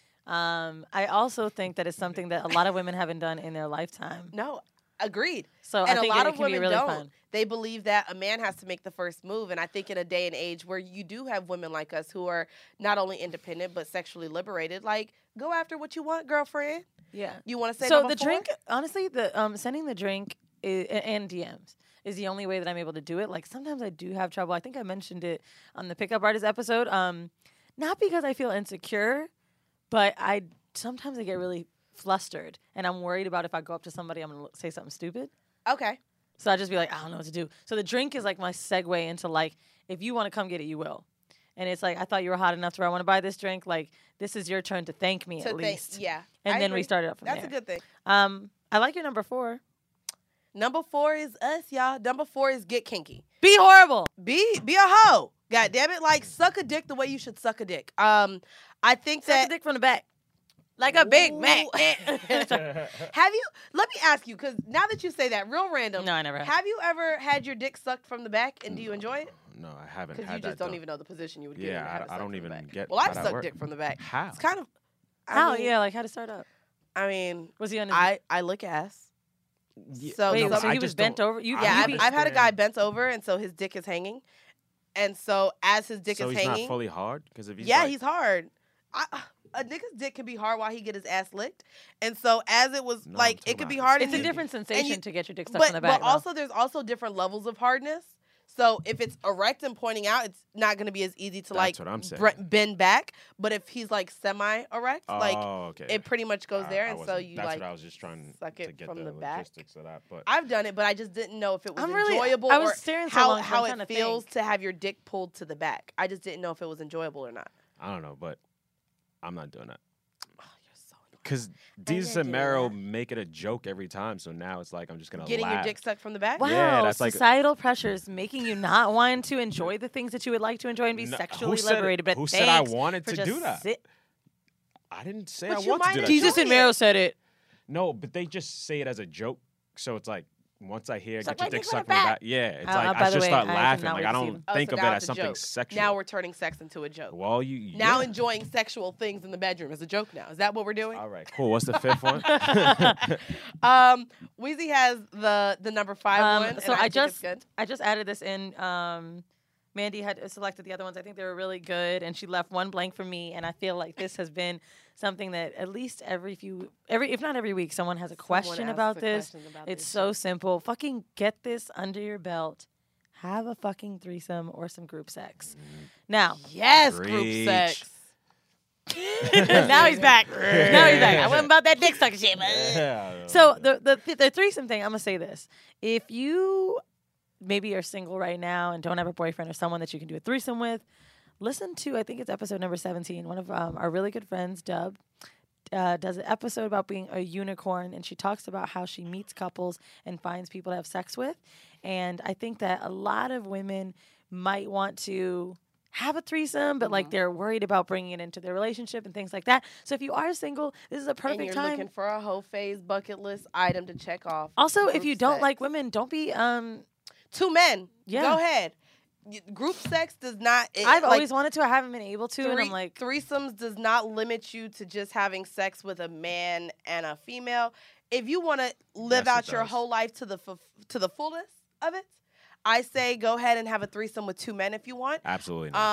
Speaker 1: Um, I also think that it's something that a lot of women haven't done in their lifetime.
Speaker 2: No, agreed.
Speaker 1: So
Speaker 2: and
Speaker 1: I think
Speaker 2: a lot
Speaker 1: it, it
Speaker 2: of
Speaker 1: can be
Speaker 2: women
Speaker 1: really
Speaker 2: don't.
Speaker 1: fun.
Speaker 2: They believe that a man has to make the first move, and I think in a day and age where you do have women like us who are not only independent but sexually liberated, like go after what you want, girlfriend.
Speaker 1: Yeah.
Speaker 2: You want to say
Speaker 1: So
Speaker 2: number
Speaker 1: the
Speaker 2: four?
Speaker 1: drink, honestly, the um sending the drink is, and D Ms is the only way that I'm able to do it. Like sometimes I do have trouble. I think I mentioned it on the pickup artist episode. Um, not because I feel insecure, but I sometimes I get really flustered and I'm worried about if I go up to somebody, I'm gonna say something stupid.
Speaker 2: Okay.
Speaker 1: So I just be like, I don't know what to do. So the drink is like my segue into like, if you want to come get it, you will. And it's like, I thought you were hot enough to where I want to buy this drink. Like, this is your turn to thank me
Speaker 2: To
Speaker 1: at
Speaker 2: thank-
Speaker 1: least.
Speaker 2: yeah.
Speaker 1: And
Speaker 2: I
Speaker 1: then we
Speaker 2: agree.
Speaker 1: started up from
Speaker 2: That's
Speaker 1: there.
Speaker 2: a good thing.
Speaker 1: Um, I like your number four.
Speaker 2: Number four is us, y'all. Number four is get kinky.
Speaker 1: Be horrible.
Speaker 2: Be be a hoe. God damn it. Like suck a dick the way you should suck a dick. Um, I think
Speaker 1: Suck
Speaker 2: that
Speaker 1: a dick from the back. Like a Big
Speaker 2: Ooh.
Speaker 1: Mac.
Speaker 2: have you let me ask you, because now that you say that, real random.
Speaker 1: No, I never have.
Speaker 2: Have you ever had your dick sucked from the back and do you enjoy it?
Speaker 3: No, I haven't
Speaker 2: Because
Speaker 3: had
Speaker 2: you
Speaker 3: that.
Speaker 2: just don't
Speaker 3: though.
Speaker 2: even know the position you would get
Speaker 3: Yeah,
Speaker 2: in to have
Speaker 3: I-
Speaker 2: it
Speaker 3: I
Speaker 2: sucked
Speaker 3: don't
Speaker 2: from the
Speaker 3: even
Speaker 2: back.
Speaker 3: get
Speaker 2: Well, I've
Speaker 3: how that
Speaker 2: sucked
Speaker 3: work.
Speaker 2: dick from the back.
Speaker 3: How?
Speaker 2: It's kind of I
Speaker 1: How?
Speaker 2: mean,
Speaker 1: Yeah, like how to start up.
Speaker 2: I mean,
Speaker 1: Was he on his
Speaker 2: I I lick ass.
Speaker 3: Yeah,
Speaker 2: So
Speaker 1: Wait,
Speaker 2: no,
Speaker 3: but
Speaker 1: so
Speaker 3: I
Speaker 1: he was
Speaker 3: just
Speaker 1: bent
Speaker 3: don't-
Speaker 1: over? You,
Speaker 3: I
Speaker 2: Yeah,
Speaker 1: you
Speaker 2: I've,
Speaker 1: be-
Speaker 2: I've had a guy
Speaker 3: understand.
Speaker 2: bent over, and so his dick is hanging, and so as his dick
Speaker 3: so
Speaker 2: is
Speaker 3: he's
Speaker 2: hanging,
Speaker 3: not fully hard because if he's
Speaker 2: yeah,
Speaker 3: like,
Speaker 2: he's hard. I, a nigga's dick can be hard while he get his ass licked, and so as it was
Speaker 3: No, I'm
Speaker 2: like
Speaker 3: talking
Speaker 2: it could be
Speaker 3: about
Speaker 2: hard.
Speaker 1: it's a
Speaker 2: and you-
Speaker 1: different sensation
Speaker 2: you-
Speaker 1: to get your dick stuck
Speaker 2: but
Speaker 1: in the back.
Speaker 2: but also there's also different levels of hardness. So if it's erect and pointing out, it's not going to be as easy to
Speaker 3: That's
Speaker 2: like
Speaker 3: what I'm saying.
Speaker 2: bre- bend back. But if he's like semi erect,
Speaker 3: oh,
Speaker 2: like
Speaker 3: okay.
Speaker 2: it pretty much goes
Speaker 3: I-
Speaker 2: there,
Speaker 3: I
Speaker 2: and so
Speaker 3: wasn't-
Speaker 2: you
Speaker 3: That's
Speaker 2: like
Speaker 3: what I was just trying
Speaker 2: suck
Speaker 3: to
Speaker 2: it
Speaker 3: get
Speaker 2: from
Speaker 3: the,
Speaker 2: the back.
Speaker 3: logistics of that. But
Speaker 2: I've done it, but I just didn't know if it was
Speaker 1: I'm really-
Speaker 2: enjoyable
Speaker 1: I was
Speaker 2: or
Speaker 1: staring so
Speaker 2: how
Speaker 1: long 'cause
Speaker 2: how
Speaker 1: I'm
Speaker 2: it
Speaker 1: trying to
Speaker 2: feels
Speaker 1: think.
Speaker 2: to have your dick pulled to the back. I just didn't know if it was enjoyable or not.
Speaker 3: I don't know. But I'm not doing that
Speaker 2: Oh, you're so annoying.
Speaker 3: because
Speaker 2: I
Speaker 3: Jesus
Speaker 2: didn't
Speaker 3: and
Speaker 2: do
Speaker 3: Mero
Speaker 2: that.
Speaker 3: make it a joke every time. So now it's like I'm just gonna
Speaker 2: Getting
Speaker 3: laugh.
Speaker 2: your dick sucked from the back.
Speaker 1: wow,
Speaker 3: Yeah, that's like-
Speaker 1: societal pressures making you not want to enjoy the things that you would like to enjoy and be
Speaker 3: No, who
Speaker 1: sexually
Speaker 3: said-
Speaker 1: liberated. But
Speaker 3: who said I
Speaker 1: thanks
Speaker 3: wanted
Speaker 1: for
Speaker 3: to
Speaker 1: just
Speaker 3: do that?
Speaker 1: sit-
Speaker 3: I didn't say
Speaker 2: But
Speaker 3: I
Speaker 2: you
Speaker 3: want to
Speaker 2: might
Speaker 3: do that.
Speaker 2: enjoy
Speaker 3: shit.
Speaker 1: Jesus and
Speaker 2: it.
Speaker 1: Mero said it.
Speaker 3: No, but they just say it as a joke. So it's like once I hear
Speaker 1: Suck
Speaker 3: get your
Speaker 1: my
Speaker 3: dick
Speaker 1: dick from
Speaker 3: sucked
Speaker 1: the
Speaker 3: from the
Speaker 1: back.
Speaker 3: back. Yeah, it's
Speaker 1: Uh, uh,
Speaker 3: like
Speaker 1: by
Speaker 3: I
Speaker 1: the
Speaker 3: just
Speaker 1: way,
Speaker 3: start
Speaker 1: I
Speaker 3: laughing.
Speaker 1: cannot
Speaker 3: Like
Speaker 1: wait
Speaker 3: I
Speaker 1: to see
Speaker 3: don't
Speaker 1: them.
Speaker 2: Oh,
Speaker 3: think
Speaker 2: so
Speaker 3: of
Speaker 2: now
Speaker 3: it as
Speaker 2: it's a
Speaker 3: something
Speaker 2: joke.
Speaker 3: sexual.
Speaker 2: Now we're turning sex into a joke.
Speaker 3: well, you
Speaker 2: Now
Speaker 3: yeah.
Speaker 2: enjoying sexual things in the bedroom is a joke now. Is that what we're doing?
Speaker 3: All right, cool. What's the fifth one?
Speaker 2: Um, Weezy has the the number five
Speaker 1: Um,
Speaker 2: one.
Speaker 1: so
Speaker 2: and
Speaker 1: I
Speaker 2: think
Speaker 1: just-
Speaker 2: it's good.
Speaker 1: I just added this in. Um, Mandy had selected the other ones. I think they were really good, and she left one blank for me. And I feel like this has been something that at least every few, every if not every week, someone has a question
Speaker 2: Someone asks
Speaker 1: about
Speaker 2: a
Speaker 1: this.
Speaker 2: question about
Speaker 1: It's
Speaker 2: this
Speaker 1: so
Speaker 2: shit.
Speaker 1: simple. Fucking get this under your belt. Have a fucking threesome or some group sex. Now,
Speaker 2: Yes, group
Speaker 3: Preach.
Speaker 2: sex.
Speaker 1: now he's back. Now he's back. I wasn't about that dick sucking shit.
Speaker 3: Yeah,
Speaker 1: So the, the the the threesome thing, I'm gonna say this: if you maybe are single right now and don't have a boyfriend or someone that you can do a threesome with, listen to I think it's episode number seventeen. One of um, our really good friends, Dub, uh, does an episode about being a unicorn, and she talks about how she meets couples and finds people to have sex with. And I think that a lot of women might want to have a threesome, but like they're worried about bringing it into their relationship and things like that. So if you are single, this is a
Speaker 2: And
Speaker 1: perfect
Speaker 2: you're
Speaker 1: time.
Speaker 2: looking for a whole phase bucket list item to check off.
Speaker 1: Also, if
Speaker 2: Group
Speaker 1: you don't
Speaker 2: sex.
Speaker 1: like women, don't be um
Speaker 2: Two men.
Speaker 1: Yeah.
Speaker 2: Go ahead. Y- Group sex does not. It,
Speaker 1: I've
Speaker 2: like,
Speaker 1: always wanted to. I haven't been able to, and
Speaker 2: three-
Speaker 1: I'm like,
Speaker 2: threesomes does not limit you to just having sex with a man and a female. If you want to live
Speaker 3: Yes, it
Speaker 2: out your
Speaker 3: does.
Speaker 2: whole life to the fu- to the fullest of it, I say go ahead and have a threesome with two men if you want.
Speaker 3: Absolutely not.
Speaker 2: Um,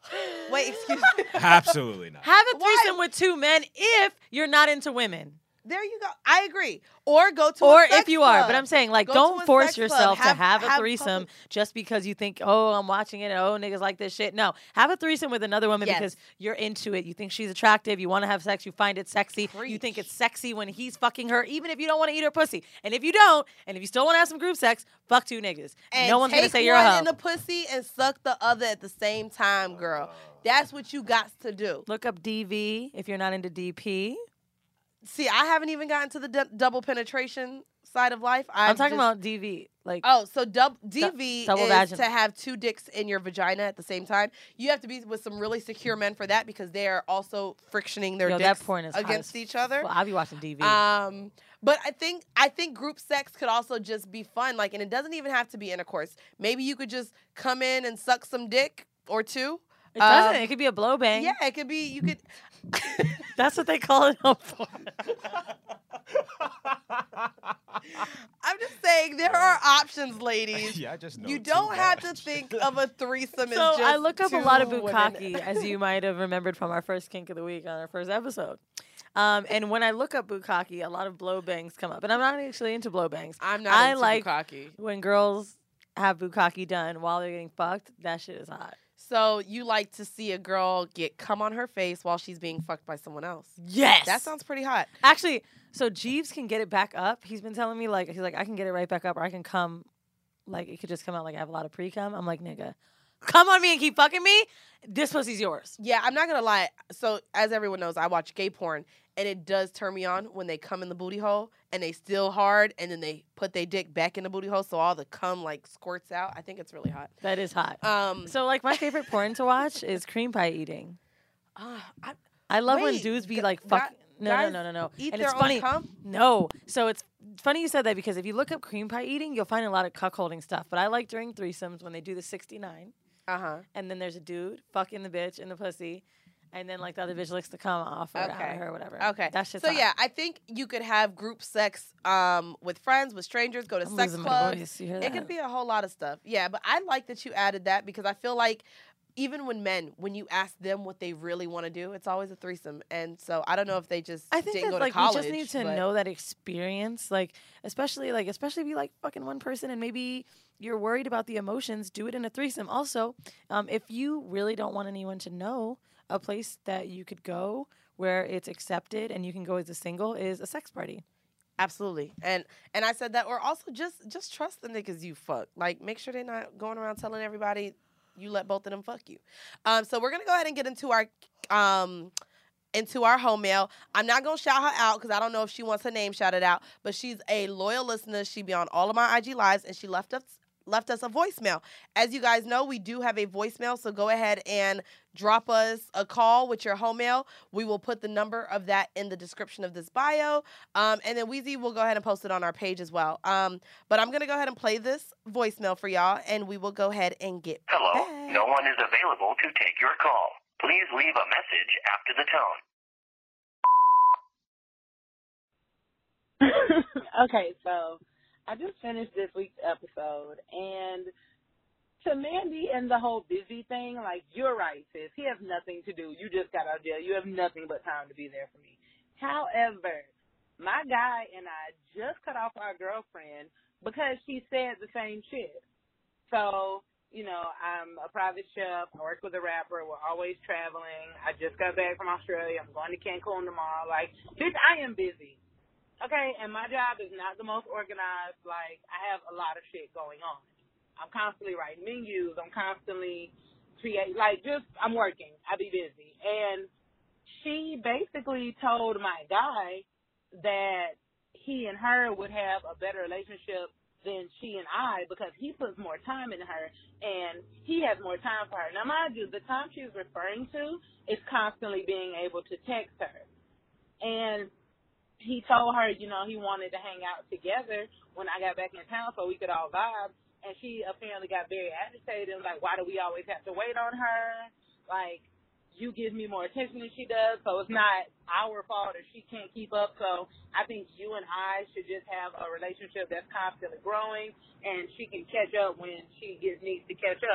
Speaker 2: Wait, excuse me.
Speaker 3: Absolutely not.
Speaker 1: Have a
Speaker 2: Why?
Speaker 1: threesome with two men if you're not into women.
Speaker 2: There you go. I agree. Or go to
Speaker 1: Or
Speaker 2: a sex
Speaker 1: if you are.
Speaker 2: club.
Speaker 1: But I'm saying, like,
Speaker 2: Go to
Speaker 1: don't
Speaker 2: a
Speaker 1: force
Speaker 2: sex club.
Speaker 1: yourself
Speaker 2: Have-
Speaker 1: to have a
Speaker 2: have
Speaker 1: threesome
Speaker 2: public-
Speaker 1: just because you think, oh, I'm watching it. Oh, niggas like this shit. No. Have a threesome with another woman
Speaker 2: Yes.
Speaker 1: because you're into it. You think she's attractive. You want to have sex. You find it sexy. You
Speaker 2: Preach.
Speaker 1: think it's sexy when he's fucking her, even if you don't want to eat her pussy. And if you don't, and if you still want to have some group sex, fuck two niggas.
Speaker 2: And
Speaker 1: no one's going to
Speaker 2: take
Speaker 1: say you're a
Speaker 2: one
Speaker 1: hoe.
Speaker 2: in the pussy and suck the other at the same time, girl. That's what you got to do.
Speaker 1: Look up D V if you're not into D P.
Speaker 2: See, I haven't even gotten to the d- double penetration side of life.
Speaker 1: I'm
Speaker 2: I've
Speaker 1: talking
Speaker 2: just-
Speaker 1: about D V. Like,
Speaker 2: Oh, so dub- D V
Speaker 1: double
Speaker 2: is
Speaker 1: vaginal.
Speaker 2: to have two dicks in your vagina at the same time. You have to be with some really secure men for that because they are also frictioning their
Speaker 1: yo, that
Speaker 2: dicks
Speaker 1: porn is hot
Speaker 2: against
Speaker 1: as
Speaker 2: each other.
Speaker 1: Well, I'll be watching D V.
Speaker 2: Um, but I think I think group sex could also just be fun. Like, and it doesn't even have to be intercourse. Maybe you could just come in and suck some dick or two.
Speaker 1: it doesn't.
Speaker 2: um,
Speaker 1: It could be a blow bang.
Speaker 2: Yeah, it could be. You could.
Speaker 1: That's what they call it on porn.
Speaker 2: I'm just saying there are options, ladies.
Speaker 3: Yeah, I just know
Speaker 2: You
Speaker 3: too
Speaker 2: don't have
Speaker 3: much.
Speaker 2: to think of a threesome as
Speaker 1: So
Speaker 2: just
Speaker 1: I look up a lot of
Speaker 2: two women.
Speaker 1: bukkake, as you might have remembered from our first kink of the week on our first episode. Um, and when I look up bukkake, a lot of blow bangs come up, and I'm not actually into blow bangs.
Speaker 2: I'm not
Speaker 1: I
Speaker 2: into
Speaker 1: like
Speaker 2: bukkake.
Speaker 1: when girls have bukkake done while they're getting fucked. That shit is hot.
Speaker 2: So you like to see a girl get cum on her face while she's being fucked by someone else?
Speaker 1: Yes,
Speaker 2: That sounds pretty hot.
Speaker 1: actually. So Jeeves can get it back up. He's been telling me like he's like I can get it right back up, or I can come, like it could just come out like I have a lot of pre cum. I'm like nigga, come on me and keep fucking me. This pussy's yours.
Speaker 2: Yeah, I'm not gonna lie. So as everyone knows, I watch gay porn, and it does turn me on when they come in the booty hole and they still hard, and then they put their dick back in the booty hole, so all the cum like squirts out. I think it's really hot.
Speaker 1: That is hot.
Speaker 2: Um,
Speaker 1: So like my favorite porn to watch is cream pie eating.
Speaker 2: uh, I,
Speaker 1: I love when
Speaker 2: Wait,
Speaker 1: dudes be
Speaker 2: gu-
Speaker 1: like
Speaker 2: gu-
Speaker 1: fuck. No, no,
Speaker 2: guys
Speaker 1: no, no, no.
Speaker 2: eat
Speaker 1: And
Speaker 2: their
Speaker 1: it's funny.
Speaker 2: own cum.
Speaker 1: No. So it's funny you said that because if you look up cream pie eating, you'll find a lot of cuckolding stuff. But I like during threesomes when they do the sixty-nine,
Speaker 2: Uh huh.
Speaker 1: and then there's a dude fucking the bitch in the pussy, and then like the other bitch licks the cum off or out
Speaker 2: Okay.
Speaker 1: of her or whatever.
Speaker 2: Okay.
Speaker 1: That shit's
Speaker 2: So
Speaker 1: hot.
Speaker 2: yeah, I think you could have group sex um, with friends, with strangers, go to
Speaker 1: I'm
Speaker 2: sex
Speaker 1: losing my
Speaker 2: clubs.
Speaker 1: voice. You hear
Speaker 2: It
Speaker 1: that?
Speaker 2: could be a whole lot of stuff. Yeah, but I like that you added that because I feel like even when men, when you ask them what they really want to do, it's always a threesome. And so I don't know if they just
Speaker 1: I think
Speaker 2: didn't
Speaker 1: that
Speaker 2: go
Speaker 1: like
Speaker 2: to college.
Speaker 1: we just need to
Speaker 2: but-
Speaker 1: know that experience, like especially like especially if you like fucking one person and maybe you're worried about the emotions, do it in a threesome. Also, um, if you really don't want anyone to know, a place that you could go where it's accepted and you can go as a single is a sex party.
Speaker 2: Absolutely. And and I said that, or also just just trust the niggas you fuck. Like make sure they're not going around telling everybody you let both of them fuck you. Um, so we're gonna go ahead and get into our um into our home mail. I'm not gonna shout her out because I don't know if she wants her name shouted out, but she's a loyal listener. She be on all of my I G lives, and she left us left us a voicemail. As you guys know, we do have a voicemail, so go ahead and drop us a call with your home mail. We will put the number of that in the description of this bio, um, and then Weezy will go ahead and post it on our page as well. Um, but I'm gonna go ahead and play this voicemail for y'all, and we will go ahead and get
Speaker 4: Hello,
Speaker 2: back.
Speaker 4: no one is available to take your call. Please leave a message after the tone.
Speaker 5: Okay, so I just finished this week's episode, and to Mandy and the whole busy thing, like, you're right, sis. He has nothing to do. You just got out of jail. You have nothing but time to be there for me. However, my guy and I just cut off our girlfriend because she said the same shit. So, you know, I'm a private chef. I work with a rapper. We're always traveling. I just got back from Australia. I'm going to Cancun tomorrow. Like, bitch, I am busy. Okay, and my job is not the most organized. Like, I have a lot of shit going on. I'm constantly writing menus. I'm constantly creating, like, just, I'm working. I be busy. And she basically told my guy that he and her would have a better relationship than she and I because he puts more time into her and he has more time for her. Now, mind you, the time she's referring to is constantly being able to text her. And he told her, you know, he wanted to hang out together when I got back in town so we could all vibe. And she apparently got very agitated and was like, why do we always have to wait on her? Like, you give me more attention than she does, so it's not our fault if she can't keep up. So I think you and I should just have a relationship that's constantly growing, and she can catch up when she gets needs to catch up.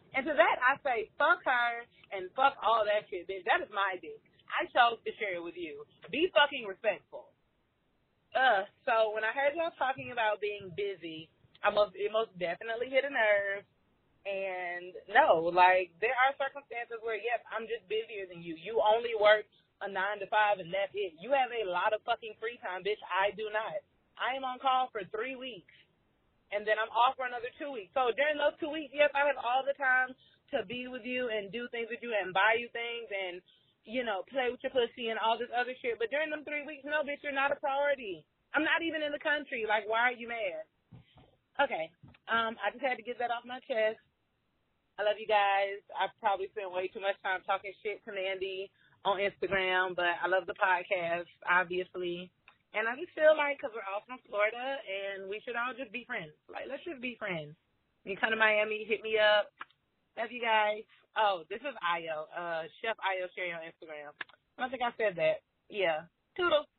Speaker 5: And to that, I say, fuck her and fuck all that shit, bitch. That is my dick. I chose to share it with you. Be fucking respectful. Uh, so when I heard y'all talking about being busy, I most, it most definitely hit a nerve. And no, like, there are circumstances where, yes, I'm just busier than you. You only work a nine to five and that's it. You have a lot of fucking free time, bitch. I do not. I am on call for three weeks. And then I'm off for another two weeks. So during those two weeks, yes, I have all the time to be with you and do things with you and buy you things and, you know, play with your pussy and all this other shit. But during them three weeks, no, bitch, you're not a priority. I'm not even in the country. Like, why are you mad? Okay. Um, I just had to get that off my chest. I love you guys. I've probably spent way too much time talking shit to Mandy on Instagram, but I love the podcast, obviously. And I just feel like, because we're all from Florida, and we should all just be friends. Like, let's just be friends. When you come to Miami, hit me up. Love you guys. Oh, this is Ayo. Uh, Chef Ayo sharing on Instagram. I don't think I said that. Yeah. Toodles.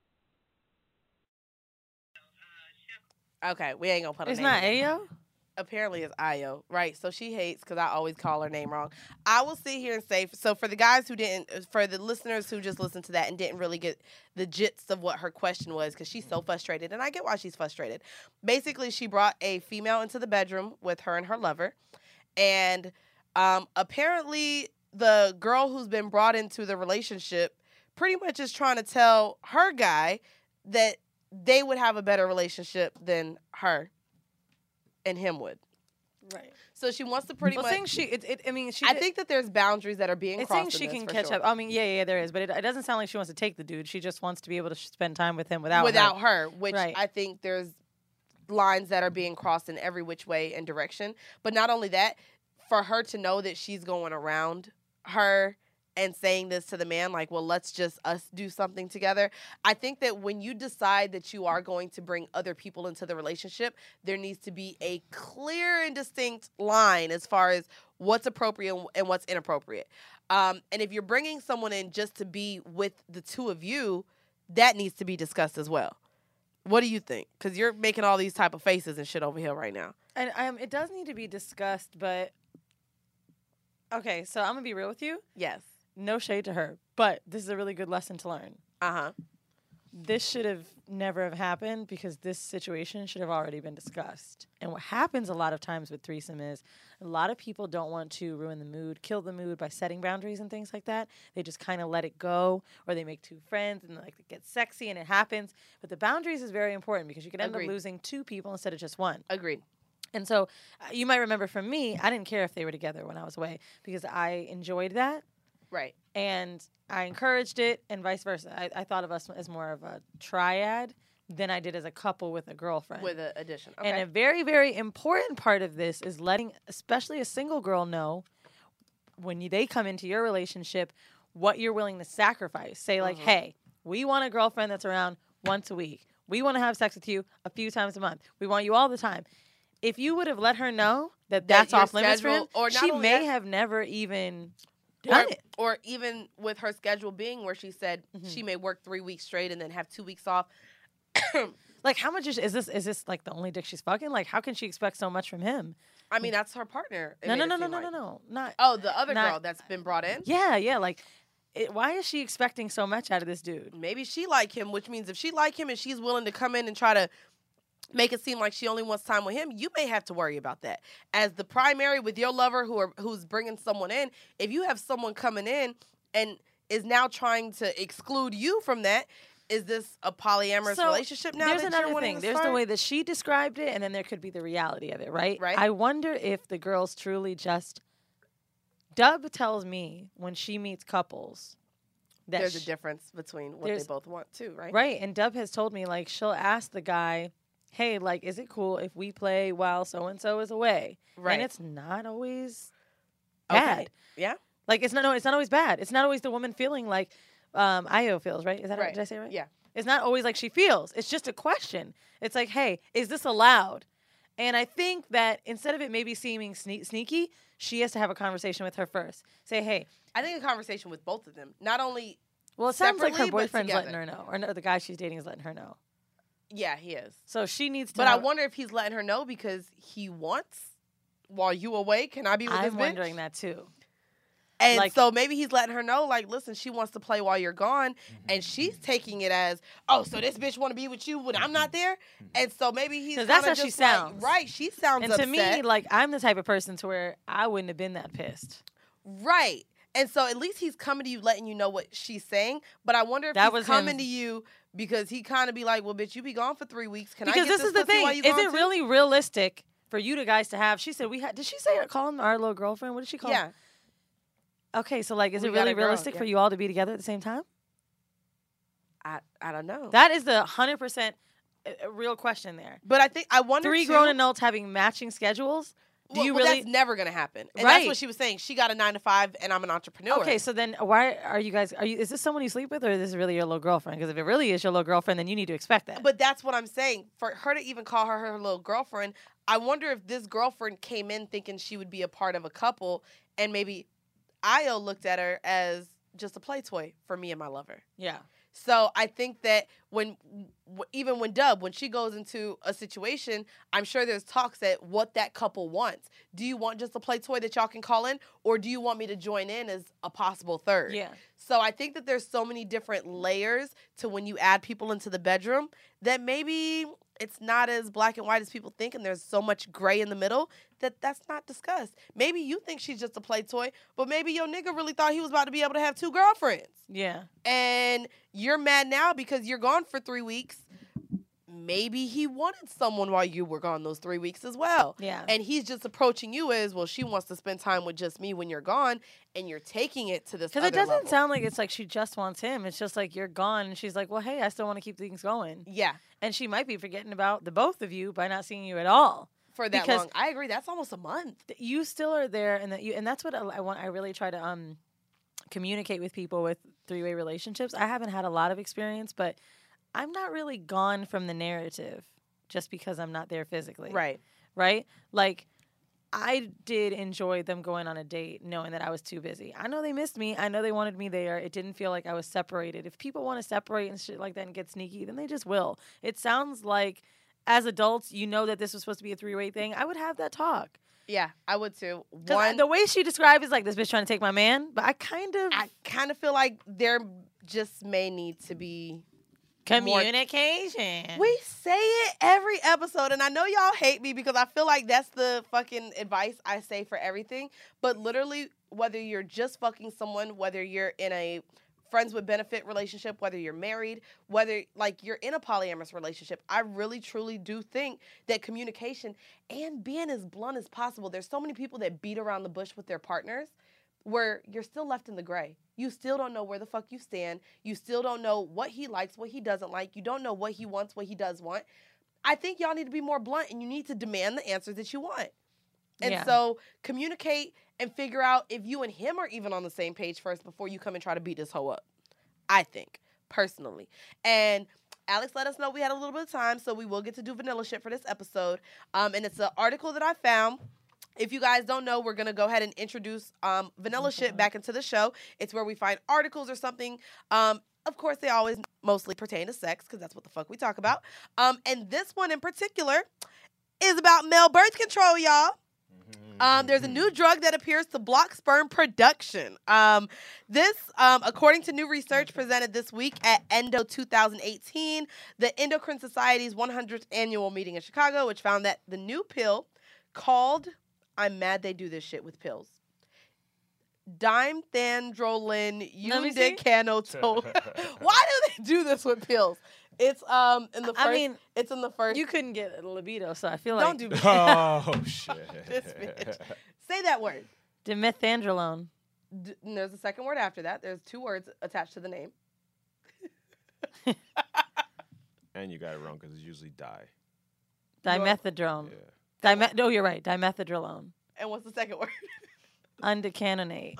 Speaker 2: Okay, we ain't gonna put a
Speaker 1: It's
Speaker 2: name.
Speaker 1: not Ayo?
Speaker 2: Apparently it's Ayo, right? So she hates because I always call her name wrong. I will sit here and say, so for the guys who didn't, for the listeners who just listened to that and didn't really get the gist of what her question was, because she's so frustrated, and I get why she's frustrated. Basically, she brought a female into the bedroom with her and her lover, and um, apparently the girl who's been brought into the relationship pretty much is trying to tell her guy that they would have a better relationship than her and him would.
Speaker 1: Right.
Speaker 2: So she wants to pretty
Speaker 1: well,
Speaker 2: much.
Speaker 1: Think she, it, it, I mean, she.
Speaker 2: I
Speaker 1: did,
Speaker 2: think that there's boundaries that are being
Speaker 1: I
Speaker 2: crossed.
Speaker 1: think she
Speaker 2: in this,
Speaker 1: can
Speaker 2: for
Speaker 1: catch
Speaker 2: sure.
Speaker 1: up. I mean, yeah, yeah, there is, but it, it doesn't sound like she wants to take the dude. She just wants to be able to sh- spend time with him without
Speaker 2: without
Speaker 1: her.
Speaker 2: her, which
Speaker 1: Right.
Speaker 2: I think there's lines that are being crossed in every which way and direction. But not only that, for her to know that she's going around her and saying this to the man, like, well, let's just us do something together. I think that when you decide that you are going to bring other people into the relationship, there needs to be a clear and distinct line as far as what's appropriate and what's inappropriate. Um, and if you're bringing someone in just to be with the two of you, that needs to be discussed as well. What do you think? Because you're making all these type of faces and shit over here right now.
Speaker 1: And um, it does need to be discussed, but okay. So I'm gonna be real with you.
Speaker 2: Yes.
Speaker 1: No shade to her, but this is a really good lesson to learn.
Speaker 2: Uh-huh.
Speaker 1: This should have never have happened because this situation should have already been discussed. And what happens a lot of times with threesome is a lot of people don't want to ruin the mood, kill the mood by setting boundaries and things like that. They just kind of let it go, or they make two friends and like it gets sexy and it happens. But the boundaries is very important because you could end
Speaker 2: Agreed.
Speaker 1: up losing two people instead of just one.
Speaker 2: Agreed.
Speaker 1: And so uh, you might remember from me, I didn't care if they were together when I was away because I enjoyed that.
Speaker 2: Right.
Speaker 1: And I encouraged it and vice versa. I, I thought of us as more of a triad than I did as a couple with a girlfriend.
Speaker 2: With an addition. Okay.
Speaker 1: And a very, very important part of this is letting, especially a single girl, know when you, they come into your relationship what you're willing to sacrifice. Say like,
Speaker 2: Mhm.
Speaker 1: hey, we want a girlfriend that's around once a week. We want to have sex with you a few times a month. We want you all the time. If you would have let her know that that's
Speaker 2: your
Speaker 1: off limits for him,
Speaker 2: schedule- or not
Speaker 1: she
Speaker 2: only
Speaker 1: may
Speaker 2: that-
Speaker 1: have never even
Speaker 2: Or,
Speaker 1: done it.
Speaker 2: or even with her schedule being where she said
Speaker 1: Mhm.
Speaker 2: she may work three weeks straight and then have two weeks off.
Speaker 1: Like, how much is, is this? Is this like the only dick she's fucking? Like, how can she expect so much from him?
Speaker 2: I mean, that's her partner. it
Speaker 1: No,
Speaker 2: made
Speaker 1: no,
Speaker 2: it
Speaker 1: no, no,
Speaker 2: seem
Speaker 1: no,
Speaker 2: like.
Speaker 1: no, no, not.
Speaker 2: Oh, the other
Speaker 1: Not-
Speaker 2: girl that's been brought in?
Speaker 1: Yeah, yeah. Like, it, why is she expecting so much out of this dude?
Speaker 2: Maybe she like him, which means if she like him and she's willing to come in and try to make it seem like she only wants time with him, you may have to worry about that. As the primary with your lover who are who's bringing someone in, if you have someone coming in and is now trying to exclude you from that, is this a polyamorous
Speaker 1: So,
Speaker 2: relationship now?
Speaker 1: There's
Speaker 2: that you're
Speaker 1: another
Speaker 2: wanting
Speaker 1: thing.
Speaker 2: to
Speaker 1: There's the
Speaker 2: start?
Speaker 1: way that she described it, and then there could be the reality of it, right?
Speaker 2: Right.
Speaker 1: I wonder if the girls truly just. Dub tells me when she meets couples that
Speaker 2: There's a
Speaker 1: sh-
Speaker 2: difference between what they
Speaker 1: there's-
Speaker 2: both want too, right?
Speaker 1: Right, and Dub has told me, like, she'll ask the guy, hey, like, is it cool if we play while so-and-so is away?
Speaker 2: Right.
Speaker 1: And it's not always
Speaker 2: Okay.
Speaker 1: bad.
Speaker 2: Yeah.
Speaker 1: Like, it's not, no, it's not always bad. It's not always the woman feeling like um, Ayo feels, right? Is that right?
Speaker 2: Right.
Speaker 1: Did I say it right?
Speaker 2: Yeah.
Speaker 1: It's not always like she feels. It's just a question. It's like, hey, is this allowed? And I think that instead of it maybe seeming sne- sneaky, she has to have a conversation with her first. Say, hey,
Speaker 2: I think a conversation with both of them. Not only
Speaker 1: well, it sounds like her
Speaker 2: Separately, but
Speaker 1: boyfriend's letting
Speaker 2: together.
Speaker 1: her know. Or no, the guy she's dating is letting her know.
Speaker 2: yeah, he is.
Speaker 1: So she needs to
Speaker 2: But I
Speaker 1: have-
Speaker 2: wonder if he's letting her know because he wants while you away? Can I be with
Speaker 1: I'm
Speaker 2: this bitch?
Speaker 1: wondering that too.
Speaker 2: And
Speaker 1: Like-
Speaker 2: so maybe he's letting her know, like, listen, she wants to play while you're gone, and she's taking it as, oh, so this bitch want to be with you when I'm not there, and so maybe he's
Speaker 1: 'Cause that's
Speaker 2: kinda
Speaker 1: how she
Speaker 2: just like-
Speaker 1: sounds.
Speaker 2: right? She sounds
Speaker 1: And
Speaker 2: upset,
Speaker 1: to me, like, I'm the type of person to where I wouldn't have been that pissed.
Speaker 2: right? And so at least he's coming to you, letting you know what she's saying. But I wonder if
Speaker 1: That
Speaker 2: he's
Speaker 1: was
Speaker 2: coming
Speaker 1: him.
Speaker 2: to you because he kind of be like, well, bitch, you be gone for three weeks. Can I
Speaker 1: Because
Speaker 2: get
Speaker 1: this is the
Speaker 2: pussy
Speaker 1: thing.
Speaker 2: while you
Speaker 1: Is
Speaker 2: gone
Speaker 1: it
Speaker 2: too?
Speaker 1: really realistic for you to guys to have? She said we had. Did she say call him our little girlfriend? What did she call?
Speaker 2: Yeah.
Speaker 1: him? Okay, so like, is
Speaker 2: We
Speaker 1: it
Speaker 2: got
Speaker 1: really
Speaker 2: a girl,
Speaker 1: realistic
Speaker 2: yeah.
Speaker 1: for you all to be together at the same time?
Speaker 2: I I don't know.
Speaker 1: That is the hundred percent real question there.
Speaker 2: but I think I wonder
Speaker 1: Three
Speaker 2: too,
Speaker 1: grown adults having matching schedules. Do
Speaker 2: well,
Speaker 1: you
Speaker 2: well,
Speaker 1: really?
Speaker 2: That's never gonna happen. And
Speaker 1: Right.
Speaker 2: that's what she was saying. She got a nine to five, and I'm an entrepreneur.
Speaker 1: Okay, so then why are you guys? Are you? Is this someone you sleep with, or is this really your little girlfriend? Because if it really is your little girlfriend, then you need to expect that.
Speaker 2: But that's what I'm saying. For her to even call her her little girlfriend, I wonder if this girlfriend came in thinking she would be a part of a couple, and maybe Io looked at her as just a play toy for me and my lover.
Speaker 1: yeah,
Speaker 2: So I think that when, w- even when Dub, when she goes into a situation, I'm sure there's talks at what that couple wants. Do you want just a play toy that y'all can call in, or do you want me to join in as a possible third?
Speaker 1: yeah.
Speaker 2: So I think that there's so many different layers to when you add people into the bedroom that maybe it's not as black and white as people think, and there's so much gray in the middle that that's not discussed. Maybe you think she's just a play toy, but maybe your nigga really thought he was about to be able to have two girlfriends.
Speaker 1: Yeah.
Speaker 2: And you're mad now because you're gone for three weeks. Maybe he wanted someone while you were gone those three weeks as well.
Speaker 1: Yeah.
Speaker 2: And he's just approaching you as, well, she wants to spend time with just me when you're gone, and you're taking it to this
Speaker 1: Because
Speaker 2: other
Speaker 1: it doesn't
Speaker 2: level.
Speaker 1: sound like it's like she just wants him. It's just like you're gone, and she's like, well, hey, I still want to keep things going.
Speaker 2: Yeah,
Speaker 1: And she might be forgetting about the both of you by not seeing you at all.
Speaker 2: for that
Speaker 1: Because-
Speaker 2: long. I agree. That's almost a month.
Speaker 1: That you still are there, and that you, and that's what I, I want. I really try to um communicate with people with three way relationships. I haven't had a lot of experience, but I'm not really gone from the narrative just because I'm not there physically.
Speaker 2: Right.
Speaker 1: Right? Like, I did enjoy them going on a date knowing that I was too busy. I know they missed me. I know they wanted me there. It didn't feel like I was separated. If people want to separate and shit like that and get sneaky, then they just will. It sounds like as adults, you know that this was supposed to be a three-way thing. I would have that talk.
Speaker 2: Yeah, I would too.
Speaker 1: 'Cause I-
Speaker 2: One,
Speaker 1: the way she described is like, this bitch trying to take my man. But I kind of...
Speaker 2: I kind of feel like there just may need to be
Speaker 1: communication.
Speaker 2: We say it every episode, and I know y'all hate me because I feel like that's the fucking advice I say for everything. But literally, whether you're just fucking someone, whether you're in a friends with benefit relationship, whether you're married, whether like you're in a polyamorous relationship, I really truly do think that communication and being as blunt as possible. There's so many people that beat around the bush with their partners where you're still left in the gray. You still don't know where the fuck you stand. You still don't know what he likes, what he doesn't like. You don't know what he wants, what he does want. I think y'all need to be more blunt, and you need to demand the answers that you want. And
Speaker 1: Yeah.
Speaker 2: so communicate and figure out if you and him are even on the same page first before you come and try to beat this hoe up. I think, personally. And Alex let us know we had a little bit of time, so we will get to do vanilla shit for this episode. Um, and it's an article that I found. If you guys don't know, we're going to go ahead and introduce um, vanilla shit back into the show. It's where we find articles or something. Um, of course, they always mostly pertain to sex because that's what the fuck we talk about. Um, and this one in particular is about male birth control, y'all. Um, there's a new drug that appears to block sperm production. Um, this, um, according to new research presented this week at Endo two thousand eighteen, the Endocrine Society's one hundredth annual meeting in Chicago, which found that the new pill called, I'm mad they do this shit with pills, Dimethadrolin
Speaker 1: Let me see.
Speaker 2: undecanoate. Why do they do this with pills? It's um in the first.
Speaker 1: I mean,
Speaker 2: it's in the first.
Speaker 1: you couldn't get a libido, so I feel like...
Speaker 2: don't do
Speaker 3: Oh shit!
Speaker 2: this bitch. Say that word.
Speaker 1: Dimethadrolone.
Speaker 2: D- and there's a second word after that. There's two words attached to the name.
Speaker 3: And you got it wrong because it's usually die.
Speaker 1: Dimethadrone.
Speaker 3: Yeah.
Speaker 1: Dime- no, you're right. Dimethadrolone.
Speaker 2: And what's the second word?
Speaker 1: Undecanonate.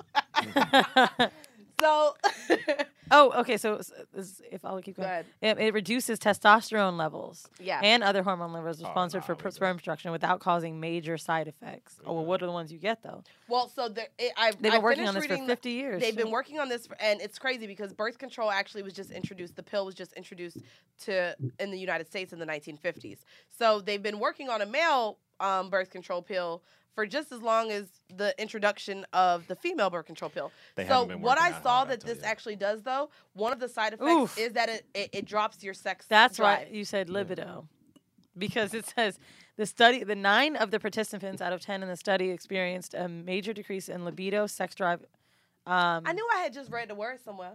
Speaker 2: So,
Speaker 1: Oh, okay. So s- this, if I'll keep
Speaker 2: go
Speaker 1: going,
Speaker 2: ahead.
Speaker 1: it, it reduces testosterone levels
Speaker 2: Yeah.
Speaker 1: and other hormone levels
Speaker 3: Oh,
Speaker 1: responsible
Speaker 3: nah,
Speaker 1: for
Speaker 3: we
Speaker 1: pr-
Speaker 3: don't.
Speaker 1: sperm production without causing major side effects. Oh, well, what are the ones you get though?
Speaker 2: Well, so there, it, I
Speaker 1: They've been
Speaker 2: I
Speaker 1: working on
Speaker 2: finished
Speaker 1: this for
Speaker 2: reading the-
Speaker 1: fifty years.
Speaker 2: They've been
Speaker 1: Shit.
Speaker 2: working on this, for, and it's crazy because birth control actually was just introduced. The pill was just introduced to in the United States in the nineteen fifties. So they've been working on a male um, birth control pill for just as long as the introduction of the female birth control pill.
Speaker 3: They
Speaker 2: so
Speaker 3: haven't been
Speaker 2: what I
Speaker 3: working that
Speaker 2: saw
Speaker 3: hard,
Speaker 2: that
Speaker 3: I tell
Speaker 2: this
Speaker 3: you.
Speaker 2: actually does, though, one of the side effects
Speaker 1: Oof.
Speaker 2: is that it, it, it drops your sex
Speaker 1: That's
Speaker 2: drive.
Speaker 1: right. You said libido. Because it says the study, the nine of the participants out of ten in the study experienced a major decrease in libido, sex drive. Um,
Speaker 2: I knew I had just read the word somewhere,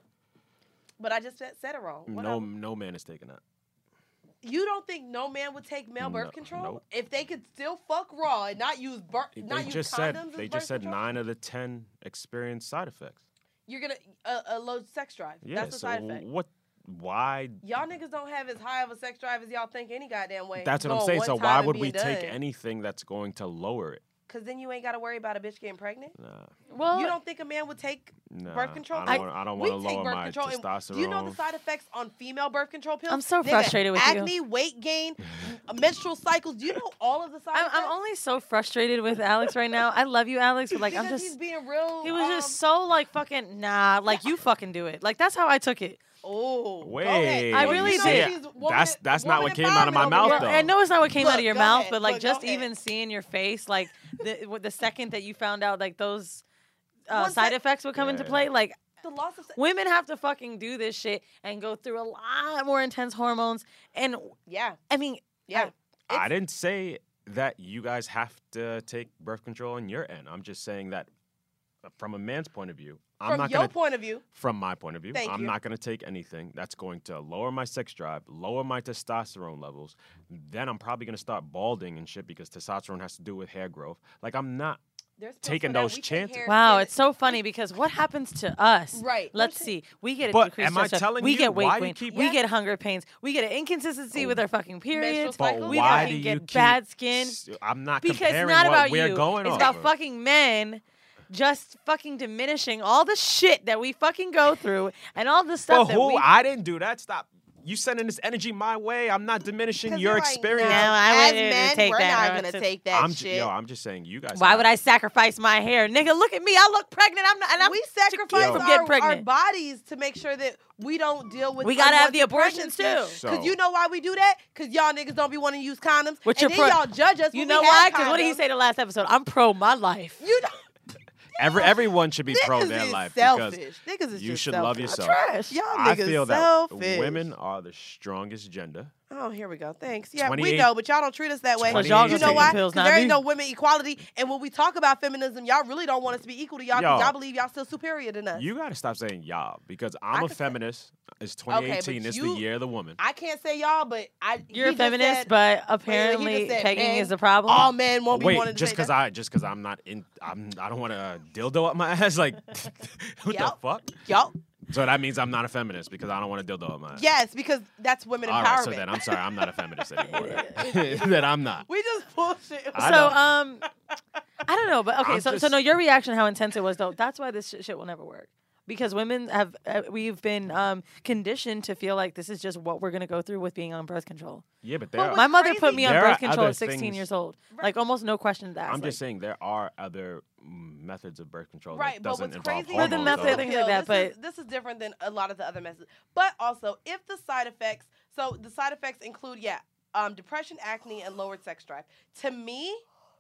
Speaker 2: but I just said said it wrong.
Speaker 3: No,
Speaker 2: Whatever.
Speaker 3: no man is taking that.
Speaker 2: You don't think no man would take male birth
Speaker 3: No,
Speaker 2: control
Speaker 3: nope.
Speaker 2: if they could still fuck raw and not use birth, not
Speaker 3: They
Speaker 2: use
Speaker 3: just
Speaker 2: condoms
Speaker 3: said
Speaker 2: as
Speaker 3: they
Speaker 2: birth
Speaker 3: just said
Speaker 2: control?
Speaker 3: nine of the ten experienced side effects.
Speaker 2: You're gonna a, a low sex drive.
Speaker 3: Yeah.
Speaker 2: That's the
Speaker 3: so
Speaker 2: side effect.
Speaker 3: what? Why?
Speaker 2: Y'all niggas don't have as high of a sex drive as y'all think any goddamn way.
Speaker 3: That's what I'm
Speaker 2: Going
Speaker 3: saying.
Speaker 2: one
Speaker 3: So
Speaker 2: time
Speaker 3: why
Speaker 2: and
Speaker 3: would
Speaker 2: being
Speaker 3: we take
Speaker 2: done.
Speaker 3: anything that's going to lower it?
Speaker 2: Cause then you ain't got to worry about a bitch getting pregnant.
Speaker 3: Nah.
Speaker 1: well,
Speaker 2: You don't think a man would take
Speaker 3: Nah,
Speaker 2: birth control?
Speaker 3: I don't wanna- I don't
Speaker 2: we
Speaker 3: wanna
Speaker 2: take
Speaker 3: lower
Speaker 2: birth
Speaker 3: my
Speaker 2: control. and
Speaker 3: testosterone.
Speaker 2: Do you know the side effects on female birth control pills?
Speaker 1: I'm so
Speaker 2: Nigga,
Speaker 1: frustrated with you.
Speaker 2: acne, weight gain, m- menstrual cycles. Do you know all of the side
Speaker 1: I'm,
Speaker 2: effects?
Speaker 1: I'm only so frustrated with Alex right now. I love you, Alex, but like
Speaker 2: because
Speaker 1: I'm just.
Speaker 2: he's being real.
Speaker 1: He was
Speaker 2: um,
Speaker 1: just so like fucking nah. Like you fucking do it. Like that's how I took it.
Speaker 2: Oh, go
Speaker 3: Wait,
Speaker 2: ahead.
Speaker 1: I
Speaker 2: Well,
Speaker 1: really
Speaker 2: you know
Speaker 1: did.
Speaker 2: she's woman-
Speaker 3: That's- that's not
Speaker 2: woman
Speaker 3: what came out of my
Speaker 2: empowerment
Speaker 3: mouth,
Speaker 2: over
Speaker 1: Well,
Speaker 3: though.
Speaker 2: here.
Speaker 1: I know it's not what came
Speaker 2: Look,
Speaker 1: out of your
Speaker 2: go
Speaker 1: mouth,
Speaker 2: ahead.
Speaker 1: but like
Speaker 2: Look, go
Speaker 1: just
Speaker 2: ahead.
Speaker 1: even seeing your face, like the with the second that you found out like those uh,
Speaker 2: One
Speaker 1: side
Speaker 2: sec-
Speaker 1: effects would come
Speaker 3: Yeah,
Speaker 1: into
Speaker 3: yeah.
Speaker 1: play, like
Speaker 2: The loss of sex.
Speaker 1: women have to fucking do this shit and go through a lot more intense hormones. And
Speaker 2: Yeah,
Speaker 1: I mean,
Speaker 2: yeah.
Speaker 3: I
Speaker 2: It's-
Speaker 3: didn't say that you guys have to take birth control on your end. I'm just saying that uh, from a man's point of view, I'm
Speaker 2: From
Speaker 3: not
Speaker 2: your
Speaker 3: gonna.
Speaker 2: point of view,
Speaker 3: From my point of view,
Speaker 2: Thank
Speaker 3: I'm
Speaker 2: you.
Speaker 3: not going to take anything that's going to lower my sex drive, lower my testosterone levels. Then I'm probably going to start balding and shit because testosterone has to do with hair growth. Like I'm not.
Speaker 2: there's pills
Speaker 3: Taking
Speaker 2: for that.
Speaker 3: those
Speaker 2: We take
Speaker 3: chances.
Speaker 2: hair,
Speaker 1: wow,
Speaker 2: skin-
Speaker 1: it's so funny because what happens to us?
Speaker 2: Right.
Speaker 1: Let's
Speaker 2: There's-
Speaker 1: see. We get a
Speaker 3: But
Speaker 1: decreased
Speaker 3: am I
Speaker 1: testosterone.
Speaker 3: telling
Speaker 1: we
Speaker 3: you
Speaker 1: get weight
Speaker 3: why you
Speaker 1: gain.
Speaker 3: keep-
Speaker 1: we
Speaker 2: Yeah.
Speaker 1: get hunger pains. We get an inconsistency with our fucking periods.
Speaker 2: Menstrual
Speaker 3: But
Speaker 2: cycle?
Speaker 1: We
Speaker 3: why
Speaker 1: fucking
Speaker 3: do
Speaker 1: get
Speaker 3: you keep,
Speaker 1: bad skin.
Speaker 3: s- I'm not
Speaker 1: Because it's
Speaker 3: comparing
Speaker 1: not
Speaker 3: what
Speaker 1: about
Speaker 3: we're
Speaker 1: you.
Speaker 3: going
Speaker 1: It's
Speaker 3: off
Speaker 1: about
Speaker 3: of.
Speaker 1: fucking men just fucking diminishing all the shit that we fucking go through and all the stuff
Speaker 3: But
Speaker 1: that
Speaker 3: who?
Speaker 1: we.
Speaker 3: I didn't do that. Stop. You sending this energy my way. I'm not diminishing
Speaker 2: 'Cause
Speaker 3: your
Speaker 2: you're like,
Speaker 3: experience.
Speaker 1: No,
Speaker 2: no,
Speaker 1: I
Speaker 2: as
Speaker 1: wouldn't
Speaker 2: men,
Speaker 1: take
Speaker 2: we're
Speaker 1: that
Speaker 2: not
Speaker 1: route
Speaker 2: gonna
Speaker 1: to-
Speaker 2: take that
Speaker 3: I'm ju-
Speaker 2: shit.
Speaker 3: yo, I'm just saying you guys.
Speaker 1: Why
Speaker 3: have-
Speaker 1: would I sacrifice my hair, nigga? Look at me. I look pregnant. I'm not. And I'm
Speaker 2: we
Speaker 1: to
Speaker 2: sacrifice
Speaker 1: keep from
Speaker 2: our,
Speaker 1: getting
Speaker 2: our
Speaker 1: pregnant.
Speaker 2: bodies to make sure that we don't deal with.
Speaker 1: We gotta have the
Speaker 2: unwanted
Speaker 1: abortions,
Speaker 2: pregnancy.
Speaker 1: too.
Speaker 3: So-
Speaker 2: Cause you know why we do that? Cause y'all niggas don't be wanting to use condoms,
Speaker 1: What
Speaker 2: and
Speaker 1: you're
Speaker 2: then
Speaker 1: pro-
Speaker 2: y'all judge us.
Speaker 1: You
Speaker 2: when
Speaker 1: know
Speaker 2: we
Speaker 1: why?
Speaker 2: have
Speaker 1: Because what did he
Speaker 2: condoms.
Speaker 1: say the last episode? I'm pro my life.
Speaker 2: You don't.
Speaker 3: Every everyone should be pro
Speaker 2: Niggas
Speaker 3: their
Speaker 2: is
Speaker 3: life
Speaker 2: selfish.
Speaker 3: because
Speaker 2: Niggas is
Speaker 3: you
Speaker 2: just
Speaker 3: should
Speaker 2: selfish.
Speaker 3: love yourself.
Speaker 1: Trash.
Speaker 2: Y'all
Speaker 3: I
Speaker 2: niggas
Speaker 3: feel that
Speaker 2: selfish.
Speaker 3: women are the strongest gender.
Speaker 2: Oh, here we go. Thanks. Yeah, we
Speaker 3: twenty-eight
Speaker 2: know, but y'all don't treat us that way.
Speaker 3: Because
Speaker 1: y'all
Speaker 2: You
Speaker 1: gonna
Speaker 2: know
Speaker 1: take
Speaker 2: why?
Speaker 1: them pills,
Speaker 2: Because
Speaker 1: not
Speaker 2: there ain't
Speaker 1: me.
Speaker 2: no women equality. And when we talk about feminism, y'all really don't want us to be equal to y'all because
Speaker 3: Yo.
Speaker 2: y'all believe y'all still superior than us.
Speaker 3: You got to stop saying y'all because
Speaker 2: I
Speaker 3: I'm a
Speaker 2: could say-
Speaker 3: feminist. It's
Speaker 2: Okay, but
Speaker 3: twenty eighteen. it's
Speaker 2: you-
Speaker 3: the year of the woman.
Speaker 2: I can't say y'all, but I.
Speaker 1: You're
Speaker 2: he
Speaker 1: a
Speaker 2: just
Speaker 1: feminist,
Speaker 2: said
Speaker 1: but
Speaker 2: wait,
Speaker 1: apparently
Speaker 2: he just said
Speaker 1: pegging
Speaker 2: men-
Speaker 1: is a problem.
Speaker 2: all men won't be
Speaker 3: Wait,
Speaker 2: wanting to
Speaker 3: just
Speaker 2: say
Speaker 3: because
Speaker 2: that.
Speaker 3: I just because I'm not in, I'm I don't want to dildo up my ass. Like, what
Speaker 2: Yep.
Speaker 3: the fuck?
Speaker 2: Y'all.
Speaker 3: So that means I'm not a feminist because I don't want to dildo up my ass.
Speaker 2: Yes, because that's women
Speaker 3: All
Speaker 2: empowerment.
Speaker 3: right, so then I'm sorry, I'm not a feminist anymore. then. Then I'm not.
Speaker 2: we just bullshit.
Speaker 3: I
Speaker 1: so
Speaker 3: know.
Speaker 1: um, I don't know, but okay.
Speaker 3: I'm
Speaker 1: So so
Speaker 3: just-
Speaker 1: no, your reaction, how intense it was, though. That's why this shit, shit will never work. Because women have, uh, we've been um, conditioned to feel like this is just what we're gonna go through with being on birth control.
Speaker 3: Yeah, but
Speaker 2: But
Speaker 3: there.
Speaker 2: what's
Speaker 3: Are,
Speaker 1: My mother
Speaker 2: crazy-
Speaker 1: put me on
Speaker 3: There
Speaker 1: birth
Speaker 3: are
Speaker 1: control
Speaker 3: other
Speaker 1: at sixteen
Speaker 3: things-
Speaker 1: years old.
Speaker 2: Right.
Speaker 1: Like almost no questions asked.
Speaker 3: I'm
Speaker 1: like,
Speaker 3: just saying there are other mm, methods of birth control
Speaker 2: Right,
Speaker 3: that
Speaker 2: but
Speaker 3: doesn't
Speaker 2: what's
Speaker 3: involve
Speaker 2: crazy
Speaker 1: Other
Speaker 3: hormones.
Speaker 1: method,
Speaker 3: though.
Speaker 1: things like that,
Speaker 2: this is,
Speaker 1: but-
Speaker 2: this is different than a lot of the other methods. But also, if the side effects, so the side effects include, yeah, um, depression, acne, and lowered sex drive. To me,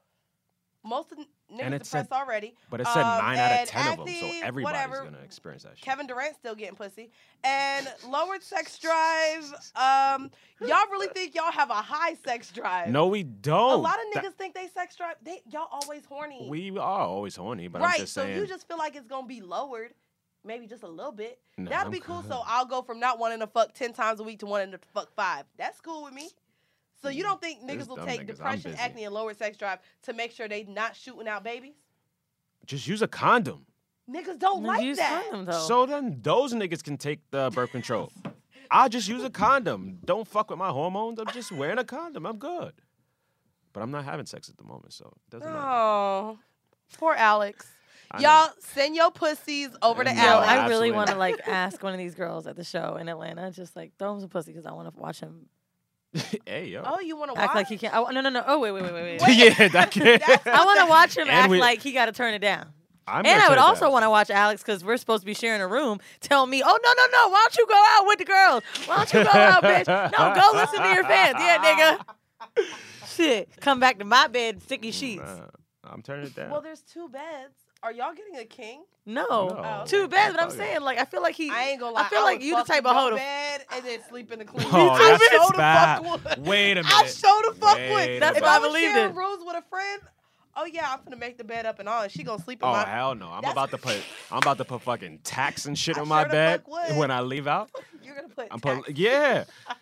Speaker 2: most of the
Speaker 3: And
Speaker 2: niggas
Speaker 3: it said-
Speaker 2: depressed already.
Speaker 3: But it said
Speaker 2: Um,
Speaker 3: nine out of
Speaker 2: and
Speaker 3: ten of them, so
Speaker 2: acne,
Speaker 3: everybody's
Speaker 2: whatever.
Speaker 3: gonna experience that shit.
Speaker 2: Kevin Durant's still getting pussy. And lowered sex drive. Um, y'all really think y'all have a high sex drive?
Speaker 3: No, we don't.
Speaker 2: A lot of
Speaker 3: That-
Speaker 2: niggas think they sex drive. They y'all always horny.
Speaker 3: we are always horny, but
Speaker 2: right.
Speaker 3: I'm just
Speaker 2: so
Speaker 3: saying.
Speaker 2: you just feel like it's gonna be lowered, maybe just a little bit.
Speaker 3: No,
Speaker 2: That'd
Speaker 3: I'm
Speaker 2: be cool.
Speaker 3: good.
Speaker 2: So I'll go from not wanting to fuck ten times a week to wanting to fuck five. That's cool with me. So you don't think
Speaker 3: There's
Speaker 2: niggas will
Speaker 3: dumb
Speaker 2: take
Speaker 3: niggas. I'm
Speaker 2: depression,
Speaker 3: busy.
Speaker 2: acne, and lowered sex drive to make sure they not shooting out babies?
Speaker 3: Just use a condom.
Speaker 2: Niggas don't
Speaker 1: No,
Speaker 2: like
Speaker 1: use
Speaker 2: that.
Speaker 1: condom, though.
Speaker 3: So then those niggas can take the birth control. I'll just use a condom. Don't fuck with my hormones. I'm just wearing a condom. I'm good. But I'm not having sex at the moment, so it doesn't matter.
Speaker 2: Oh, poor Alex.
Speaker 3: I know.
Speaker 2: Y'all send your pussies over to
Speaker 3: No,
Speaker 1: Yo,
Speaker 2: Alex.
Speaker 1: I really
Speaker 3: absolutely
Speaker 1: want to
Speaker 3: not.
Speaker 1: like ask one of these girls at the show in Atlanta, just like throw him some pussy because I want to watch him
Speaker 3: Hey, yo.
Speaker 2: Oh, you want to
Speaker 1: act
Speaker 2: watch?
Speaker 1: like he can't. Oh, no, no, no. Oh, wait, wait, wait, wait, wait.
Speaker 2: Wait.
Speaker 3: yeah, that can.
Speaker 1: I want to watch him
Speaker 3: And
Speaker 1: act
Speaker 3: we-
Speaker 1: like he got to turn it down.
Speaker 3: I'm
Speaker 1: And
Speaker 3: gonna
Speaker 1: I would
Speaker 3: turn it
Speaker 1: also
Speaker 3: down.
Speaker 1: want to watch Alex because we're supposed to be sharing a room. Tell me, oh no, no, no! Why don't you go out with the girls? Why don't you go out, bitch? No, go listen to your fans. Yeah, nigga. Shit, come back to my bed, sticky sheets.
Speaker 3: Nah, I'm turning it down.
Speaker 2: Well, there's two beds. Are y'all getting a king?
Speaker 1: No,
Speaker 3: No.
Speaker 1: too bad. But I'm
Speaker 3: Okay.
Speaker 1: saying, like, I feel like he.
Speaker 2: I ain't gonna lie.
Speaker 1: I feel like
Speaker 2: would
Speaker 1: you the
Speaker 2: fuck
Speaker 1: type
Speaker 2: in
Speaker 1: of
Speaker 2: your
Speaker 1: hoe to-
Speaker 2: bed and then sleep in the clean.
Speaker 3: Oh,
Speaker 2: I
Speaker 3: that's
Speaker 2: sure the
Speaker 3: bad.
Speaker 2: fuck would.
Speaker 3: Wait a
Speaker 2: I
Speaker 3: minute.
Speaker 2: sure the fuck
Speaker 3: Wait
Speaker 2: would.
Speaker 3: a
Speaker 1: That's
Speaker 2: If
Speaker 1: why I
Speaker 2: I was
Speaker 1: believed
Speaker 2: sharing
Speaker 1: it.
Speaker 2: rooms with a friend, oh yeah, I'm gonna make the bed up and all, and she gonna sleep in
Speaker 3: Oh
Speaker 2: my.
Speaker 3: hell no! I'm
Speaker 2: That's-
Speaker 3: about to put I'm about to put fucking tacks and shit
Speaker 2: I
Speaker 3: on my
Speaker 2: sure the
Speaker 3: bed
Speaker 2: fuck would.
Speaker 3: when I leave out.
Speaker 2: You're gonna put.
Speaker 3: I'm
Speaker 2: tax-
Speaker 3: put yeah.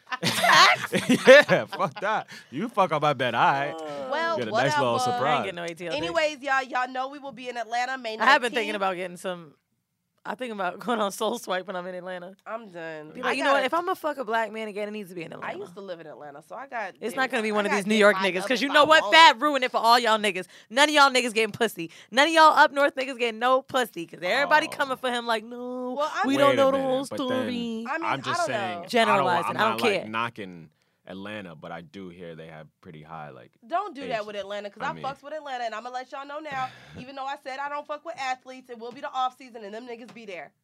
Speaker 3: yeah, fuck that. You fuck on my bed, all right.
Speaker 2: Well,
Speaker 3: Get a
Speaker 2: whatever.
Speaker 3: nice little
Speaker 1: I ain't
Speaker 3: surprise.
Speaker 1: getting no A T L.
Speaker 2: Anyways, y'all, y'all know we will be in Atlanta May nineteenth.
Speaker 1: I have been thinking about getting some. I think about going on Soul Swipe when I'm in Atlanta.
Speaker 2: I'm done.
Speaker 1: Be
Speaker 2: I
Speaker 1: like, you know what?
Speaker 2: got-
Speaker 1: If I'm gonna fuck a black man again, it needs to be in
Speaker 2: I
Speaker 1: Atlanta.
Speaker 2: used to live in Atlanta, so I got.
Speaker 1: It's
Speaker 2: dick.
Speaker 1: not gonna be
Speaker 2: I
Speaker 1: one of
Speaker 2: got
Speaker 1: these New
Speaker 2: dick
Speaker 1: York
Speaker 2: lined
Speaker 1: niggas,
Speaker 2: up
Speaker 1: because you
Speaker 2: if
Speaker 1: know
Speaker 2: I
Speaker 1: what?
Speaker 2: want
Speaker 1: Fat
Speaker 2: it.
Speaker 1: ruined it for all y'all niggas. None of y'all niggas getting pussy. None of y'all up north niggas getting no pussy, because everybody
Speaker 3: Oh.
Speaker 1: coming for him like, no,
Speaker 2: Well, I'm-
Speaker 1: we
Speaker 3: Wait
Speaker 1: don't
Speaker 3: a
Speaker 1: know the
Speaker 3: minute,
Speaker 1: whole
Speaker 3: but then-
Speaker 1: story.
Speaker 2: I mean,
Speaker 3: I'm just
Speaker 2: I don't
Speaker 3: saying.
Speaker 2: know.
Speaker 1: Generalizing,
Speaker 3: I'm
Speaker 1: I don't
Speaker 3: not,
Speaker 1: care.
Speaker 3: Like, knocking Atlanta, but I do hear they have pretty high like.
Speaker 2: Don't do that
Speaker 3: Age.
Speaker 2: with Atlanta, because
Speaker 3: I
Speaker 2: I,
Speaker 3: mean-
Speaker 2: fucks with Atlanta, and I'm gonna let y'all know now. Even though I said I don't fuck with athletes, it will be the off season, and them niggas be there.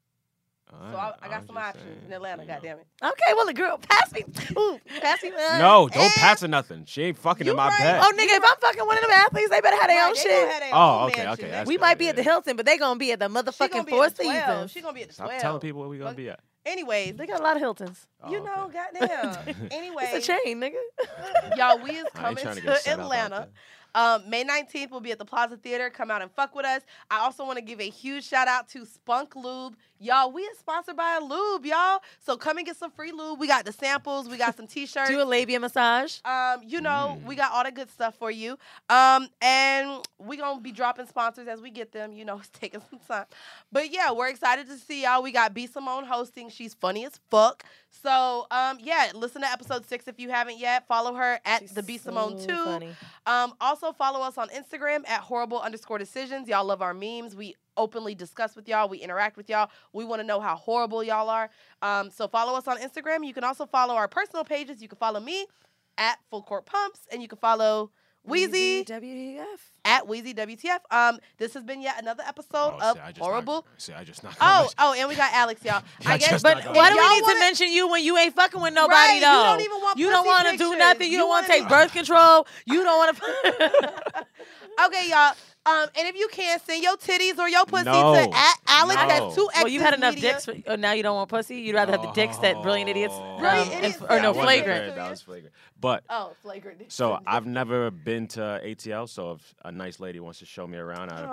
Speaker 2: So I, I got some options in Atlanta. Goddamn it.
Speaker 1: Okay, well, the girl, pass me. Ooh, pass me. uh,
Speaker 3: No, don't
Speaker 2: And-
Speaker 3: pass or nothing. She ain't fucking
Speaker 2: You
Speaker 3: in my
Speaker 2: right.
Speaker 3: bed.
Speaker 1: Oh, nigga, if I'm fucking one of them athletes, they better have their
Speaker 2: Right,
Speaker 1: own
Speaker 2: they
Speaker 1: shit.
Speaker 2: gonna have their
Speaker 3: Oh,
Speaker 2: own
Speaker 3: okay,
Speaker 2: mansion.
Speaker 3: okay,
Speaker 2: They-
Speaker 3: that's
Speaker 1: We
Speaker 3: good,
Speaker 1: might be at the
Speaker 3: yeah.
Speaker 1: Hilton, but they gonna be at the
Speaker 2: She
Speaker 1: motherfucking
Speaker 2: gonna be
Speaker 1: Four
Speaker 2: at the twelve.
Speaker 1: Seasons.
Speaker 2: She gonna be at the
Speaker 3: Stop
Speaker 2: twelve.
Speaker 3: telling people where we gonna
Speaker 2: Fuck-
Speaker 3: be at.
Speaker 2: Anyways,
Speaker 1: They got a lot of Hiltons.
Speaker 3: Oh,
Speaker 2: you know,
Speaker 3: okay.
Speaker 2: goddamn. Anyway,
Speaker 1: It's a chain, nigga.
Speaker 2: y'all, we is
Speaker 3: I ain't
Speaker 2: coming
Speaker 3: trying
Speaker 2: to,
Speaker 3: to get set up out
Speaker 2: Atlanta.
Speaker 3: there.
Speaker 2: Um, May nineteenth, we'll be at the Plaza Theater. Come out and fuck with us. I also want to give a huge shout out to Spunk Lube. Y'all, we is sponsored by a lube, y'all. So come and get some free lube. We got the samples. We got some t-shirts.
Speaker 1: Do a labia massage.
Speaker 2: Um, you know,
Speaker 3: Mm.
Speaker 2: we got all the good stuff for you. Um, and we gonna be dropping sponsors as we get them. You know, it's taking some time. But yeah, we're excited to see y'all. We got B Simone hosting. She's funny as fuck. So um, yeah, listen to episode six if you haven't yet. Follow her at
Speaker 1: She's
Speaker 2: the B Simone
Speaker 1: so
Speaker 2: two.
Speaker 1: funny.
Speaker 2: Um, also follow us on Instagram at horrible underscore decisions. Y'all love our memes. We openly discuss with y'all. We interact with y'all. We want to know how horrible y'all are. Um, so follow us on Instagram. You can also follow our personal pages. You can follow me at Full Court Pumps, and you can follow Wheezy
Speaker 1: W T F.
Speaker 2: at Wheezy W T F. Um, this has been yet another episode
Speaker 3: Oh,
Speaker 2: of
Speaker 3: see, I just
Speaker 2: horrible.
Speaker 3: Knocked, see, I just knocked
Speaker 2: Oh,
Speaker 3: on
Speaker 2: oh, and we got Alex, y'all.
Speaker 3: I
Speaker 2: I guess,
Speaker 3: just
Speaker 1: But
Speaker 3: knocked on
Speaker 1: why
Speaker 3: that.
Speaker 1: do we
Speaker 2: Y'all
Speaker 1: need
Speaker 2: wanna-
Speaker 1: to mention you when you ain't fucking with nobody
Speaker 2: Right, you
Speaker 1: though?
Speaker 2: don't even want
Speaker 1: You don't
Speaker 2: pussy
Speaker 1: want to do
Speaker 2: pictures.
Speaker 1: nothing. You,
Speaker 2: You
Speaker 1: don't want to
Speaker 2: wanna-
Speaker 1: take birth control. You don't want to.
Speaker 2: okay, y'all. Um, and if you can, send your titties or your pussy
Speaker 3: No.
Speaker 2: to at Alex.
Speaker 3: No.
Speaker 2: That's two X's
Speaker 1: Well, you've had enough
Speaker 2: media.
Speaker 1: dicks. For, oh, now you don't want pussy. You'd rather have the dicks that brilliant idiots.
Speaker 3: Oh.
Speaker 2: Brilliant
Speaker 1: um, and-
Speaker 2: idiots
Speaker 1: or
Speaker 2: that
Speaker 1: no
Speaker 3: That wasn't
Speaker 1: flagrant.
Speaker 3: good, That was flagrant. But
Speaker 2: Oh, flagrant.
Speaker 3: so I've never been to A T L, so if a nice lady wants to show me around, I'd appreciate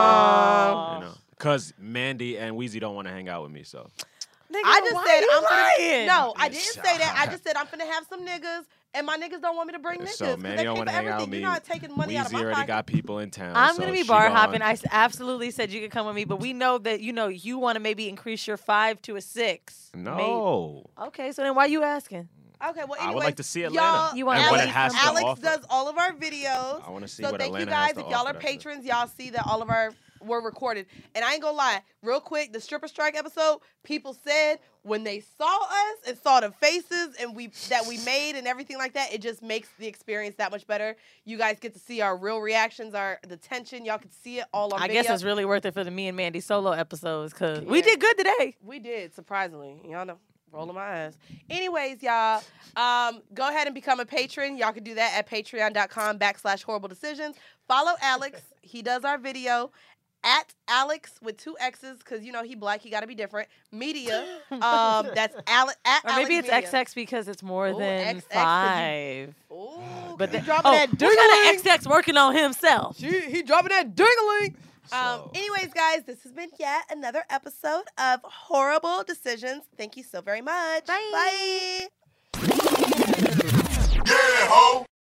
Speaker 1: Aw.
Speaker 3: it. You know, because Mandy and Wheezy don't want to hang out with me, so
Speaker 1: Nigga,
Speaker 2: I just
Speaker 1: why
Speaker 2: said
Speaker 1: you
Speaker 2: I'm
Speaker 1: lying?
Speaker 2: finna. No, I
Speaker 3: Yes.
Speaker 2: didn't say that. I just said I'm finna have some niggas, and my niggas don't want me to bring niggas.
Speaker 3: so
Speaker 2: 'cause
Speaker 3: Mandy
Speaker 2: they
Speaker 3: don't
Speaker 2: pay
Speaker 3: want to
Speaker 2: for
Speaker 3: hang out with
Speaker 2: everything.
Speaker 3: me.
Speaker 2: You're not taking money out of
Speaker 3: Wheezy
Speaker 2: my
Speaker 3: already
Speaker 2: pocket.
Speaker 3: got people in town.
Speaker 1: I'm
Speaker 3: so
Speaker 1: gonna be
Speaker 3: she
Speaker 1: bar
Speaker 3: gone.
Speaker 1: hopping. I s- absolutely said you could come with me, but we know that you know you want to maybe increase your five to a six.
Speaker 3: No.
Speaker 1: Maybe. Okay, so then why you asking?
Speaker 2: Okay, well,
Speaker 3: I would
Speaker 2: anyways,
Speaker 3: like to see Atlanta.
Speaker 2: Y'all,
Speaker 1: You want
Speaker 3: and what
Speaker 2: Alex,
Speaker 3: it has to
Speaker 2: Alex
Speaker 3: offer.
Speaker 2: does all of our videos.
Speaker 3: I want to see
Speaker 2: So
Speaker 3: what
Speaker 2: thank
Speaker 3: Atlanta
Speaker 2: you guys.
Speaker 3: has to
Speaker 2: If y'all
Speaker 3: offer,
Speaker 2: are
Speaker 3: that's it.
Speaker 2: patrons, y'all see that all of our were recorded. And I ain't gonna lie, real quick, the stripper strike episode, people said when they saw us and saw the faces and we that we made and everything like that, it just makes the experience that much better. You guys get to see our real reactions, our the tension. Y'all can see it all on
Speaker 1: I
Speaker 2: video.
Speaker 1: guess it's really worth it for the me and Mandy solo episodes because we
Speaker 2: Yeah.
Speaker 1: did good today.
Speaker 2: We did, surprisingly. Y'all know, rolling my eyes. Anyways, y'all, um, go ahead and become a patron. Y'all can do that at patreon.com backslash horrible decisions. Follow Alex. He does our video at Alex with two X's because, you know, he black. He got to be different. Media. Um, that's Ale- at
Speaker 1: Or maybe it's
Speaker 2: Alex
Speaker 1: X X because it's more
Speaker 2: Ooh,
Speaker 1: than
Speaker 2: X X 'cause you-
Speaker 1: five.
Speaker 2: Ooh,
Speaker 1: But
Speaker 2: he
Speaker 1: the,
Speaker 2: dropping
Speaker 1: oh,
Speaker 2: that
Speaker 1: what kind
Speaker 2: ding-a-ling.
Speaker 1: of X X working on himself?
Speaker 2: He, he dropping that ding-a-ling. Um,
Speaker 3: So-
Speaker 2: anyways, guys, this has been yet another episode of Horrible Decisions. Thank you so very much.
Speaker 1: Bye.
Speaker 2: Bye.
Speaker 4: Yeah, ho!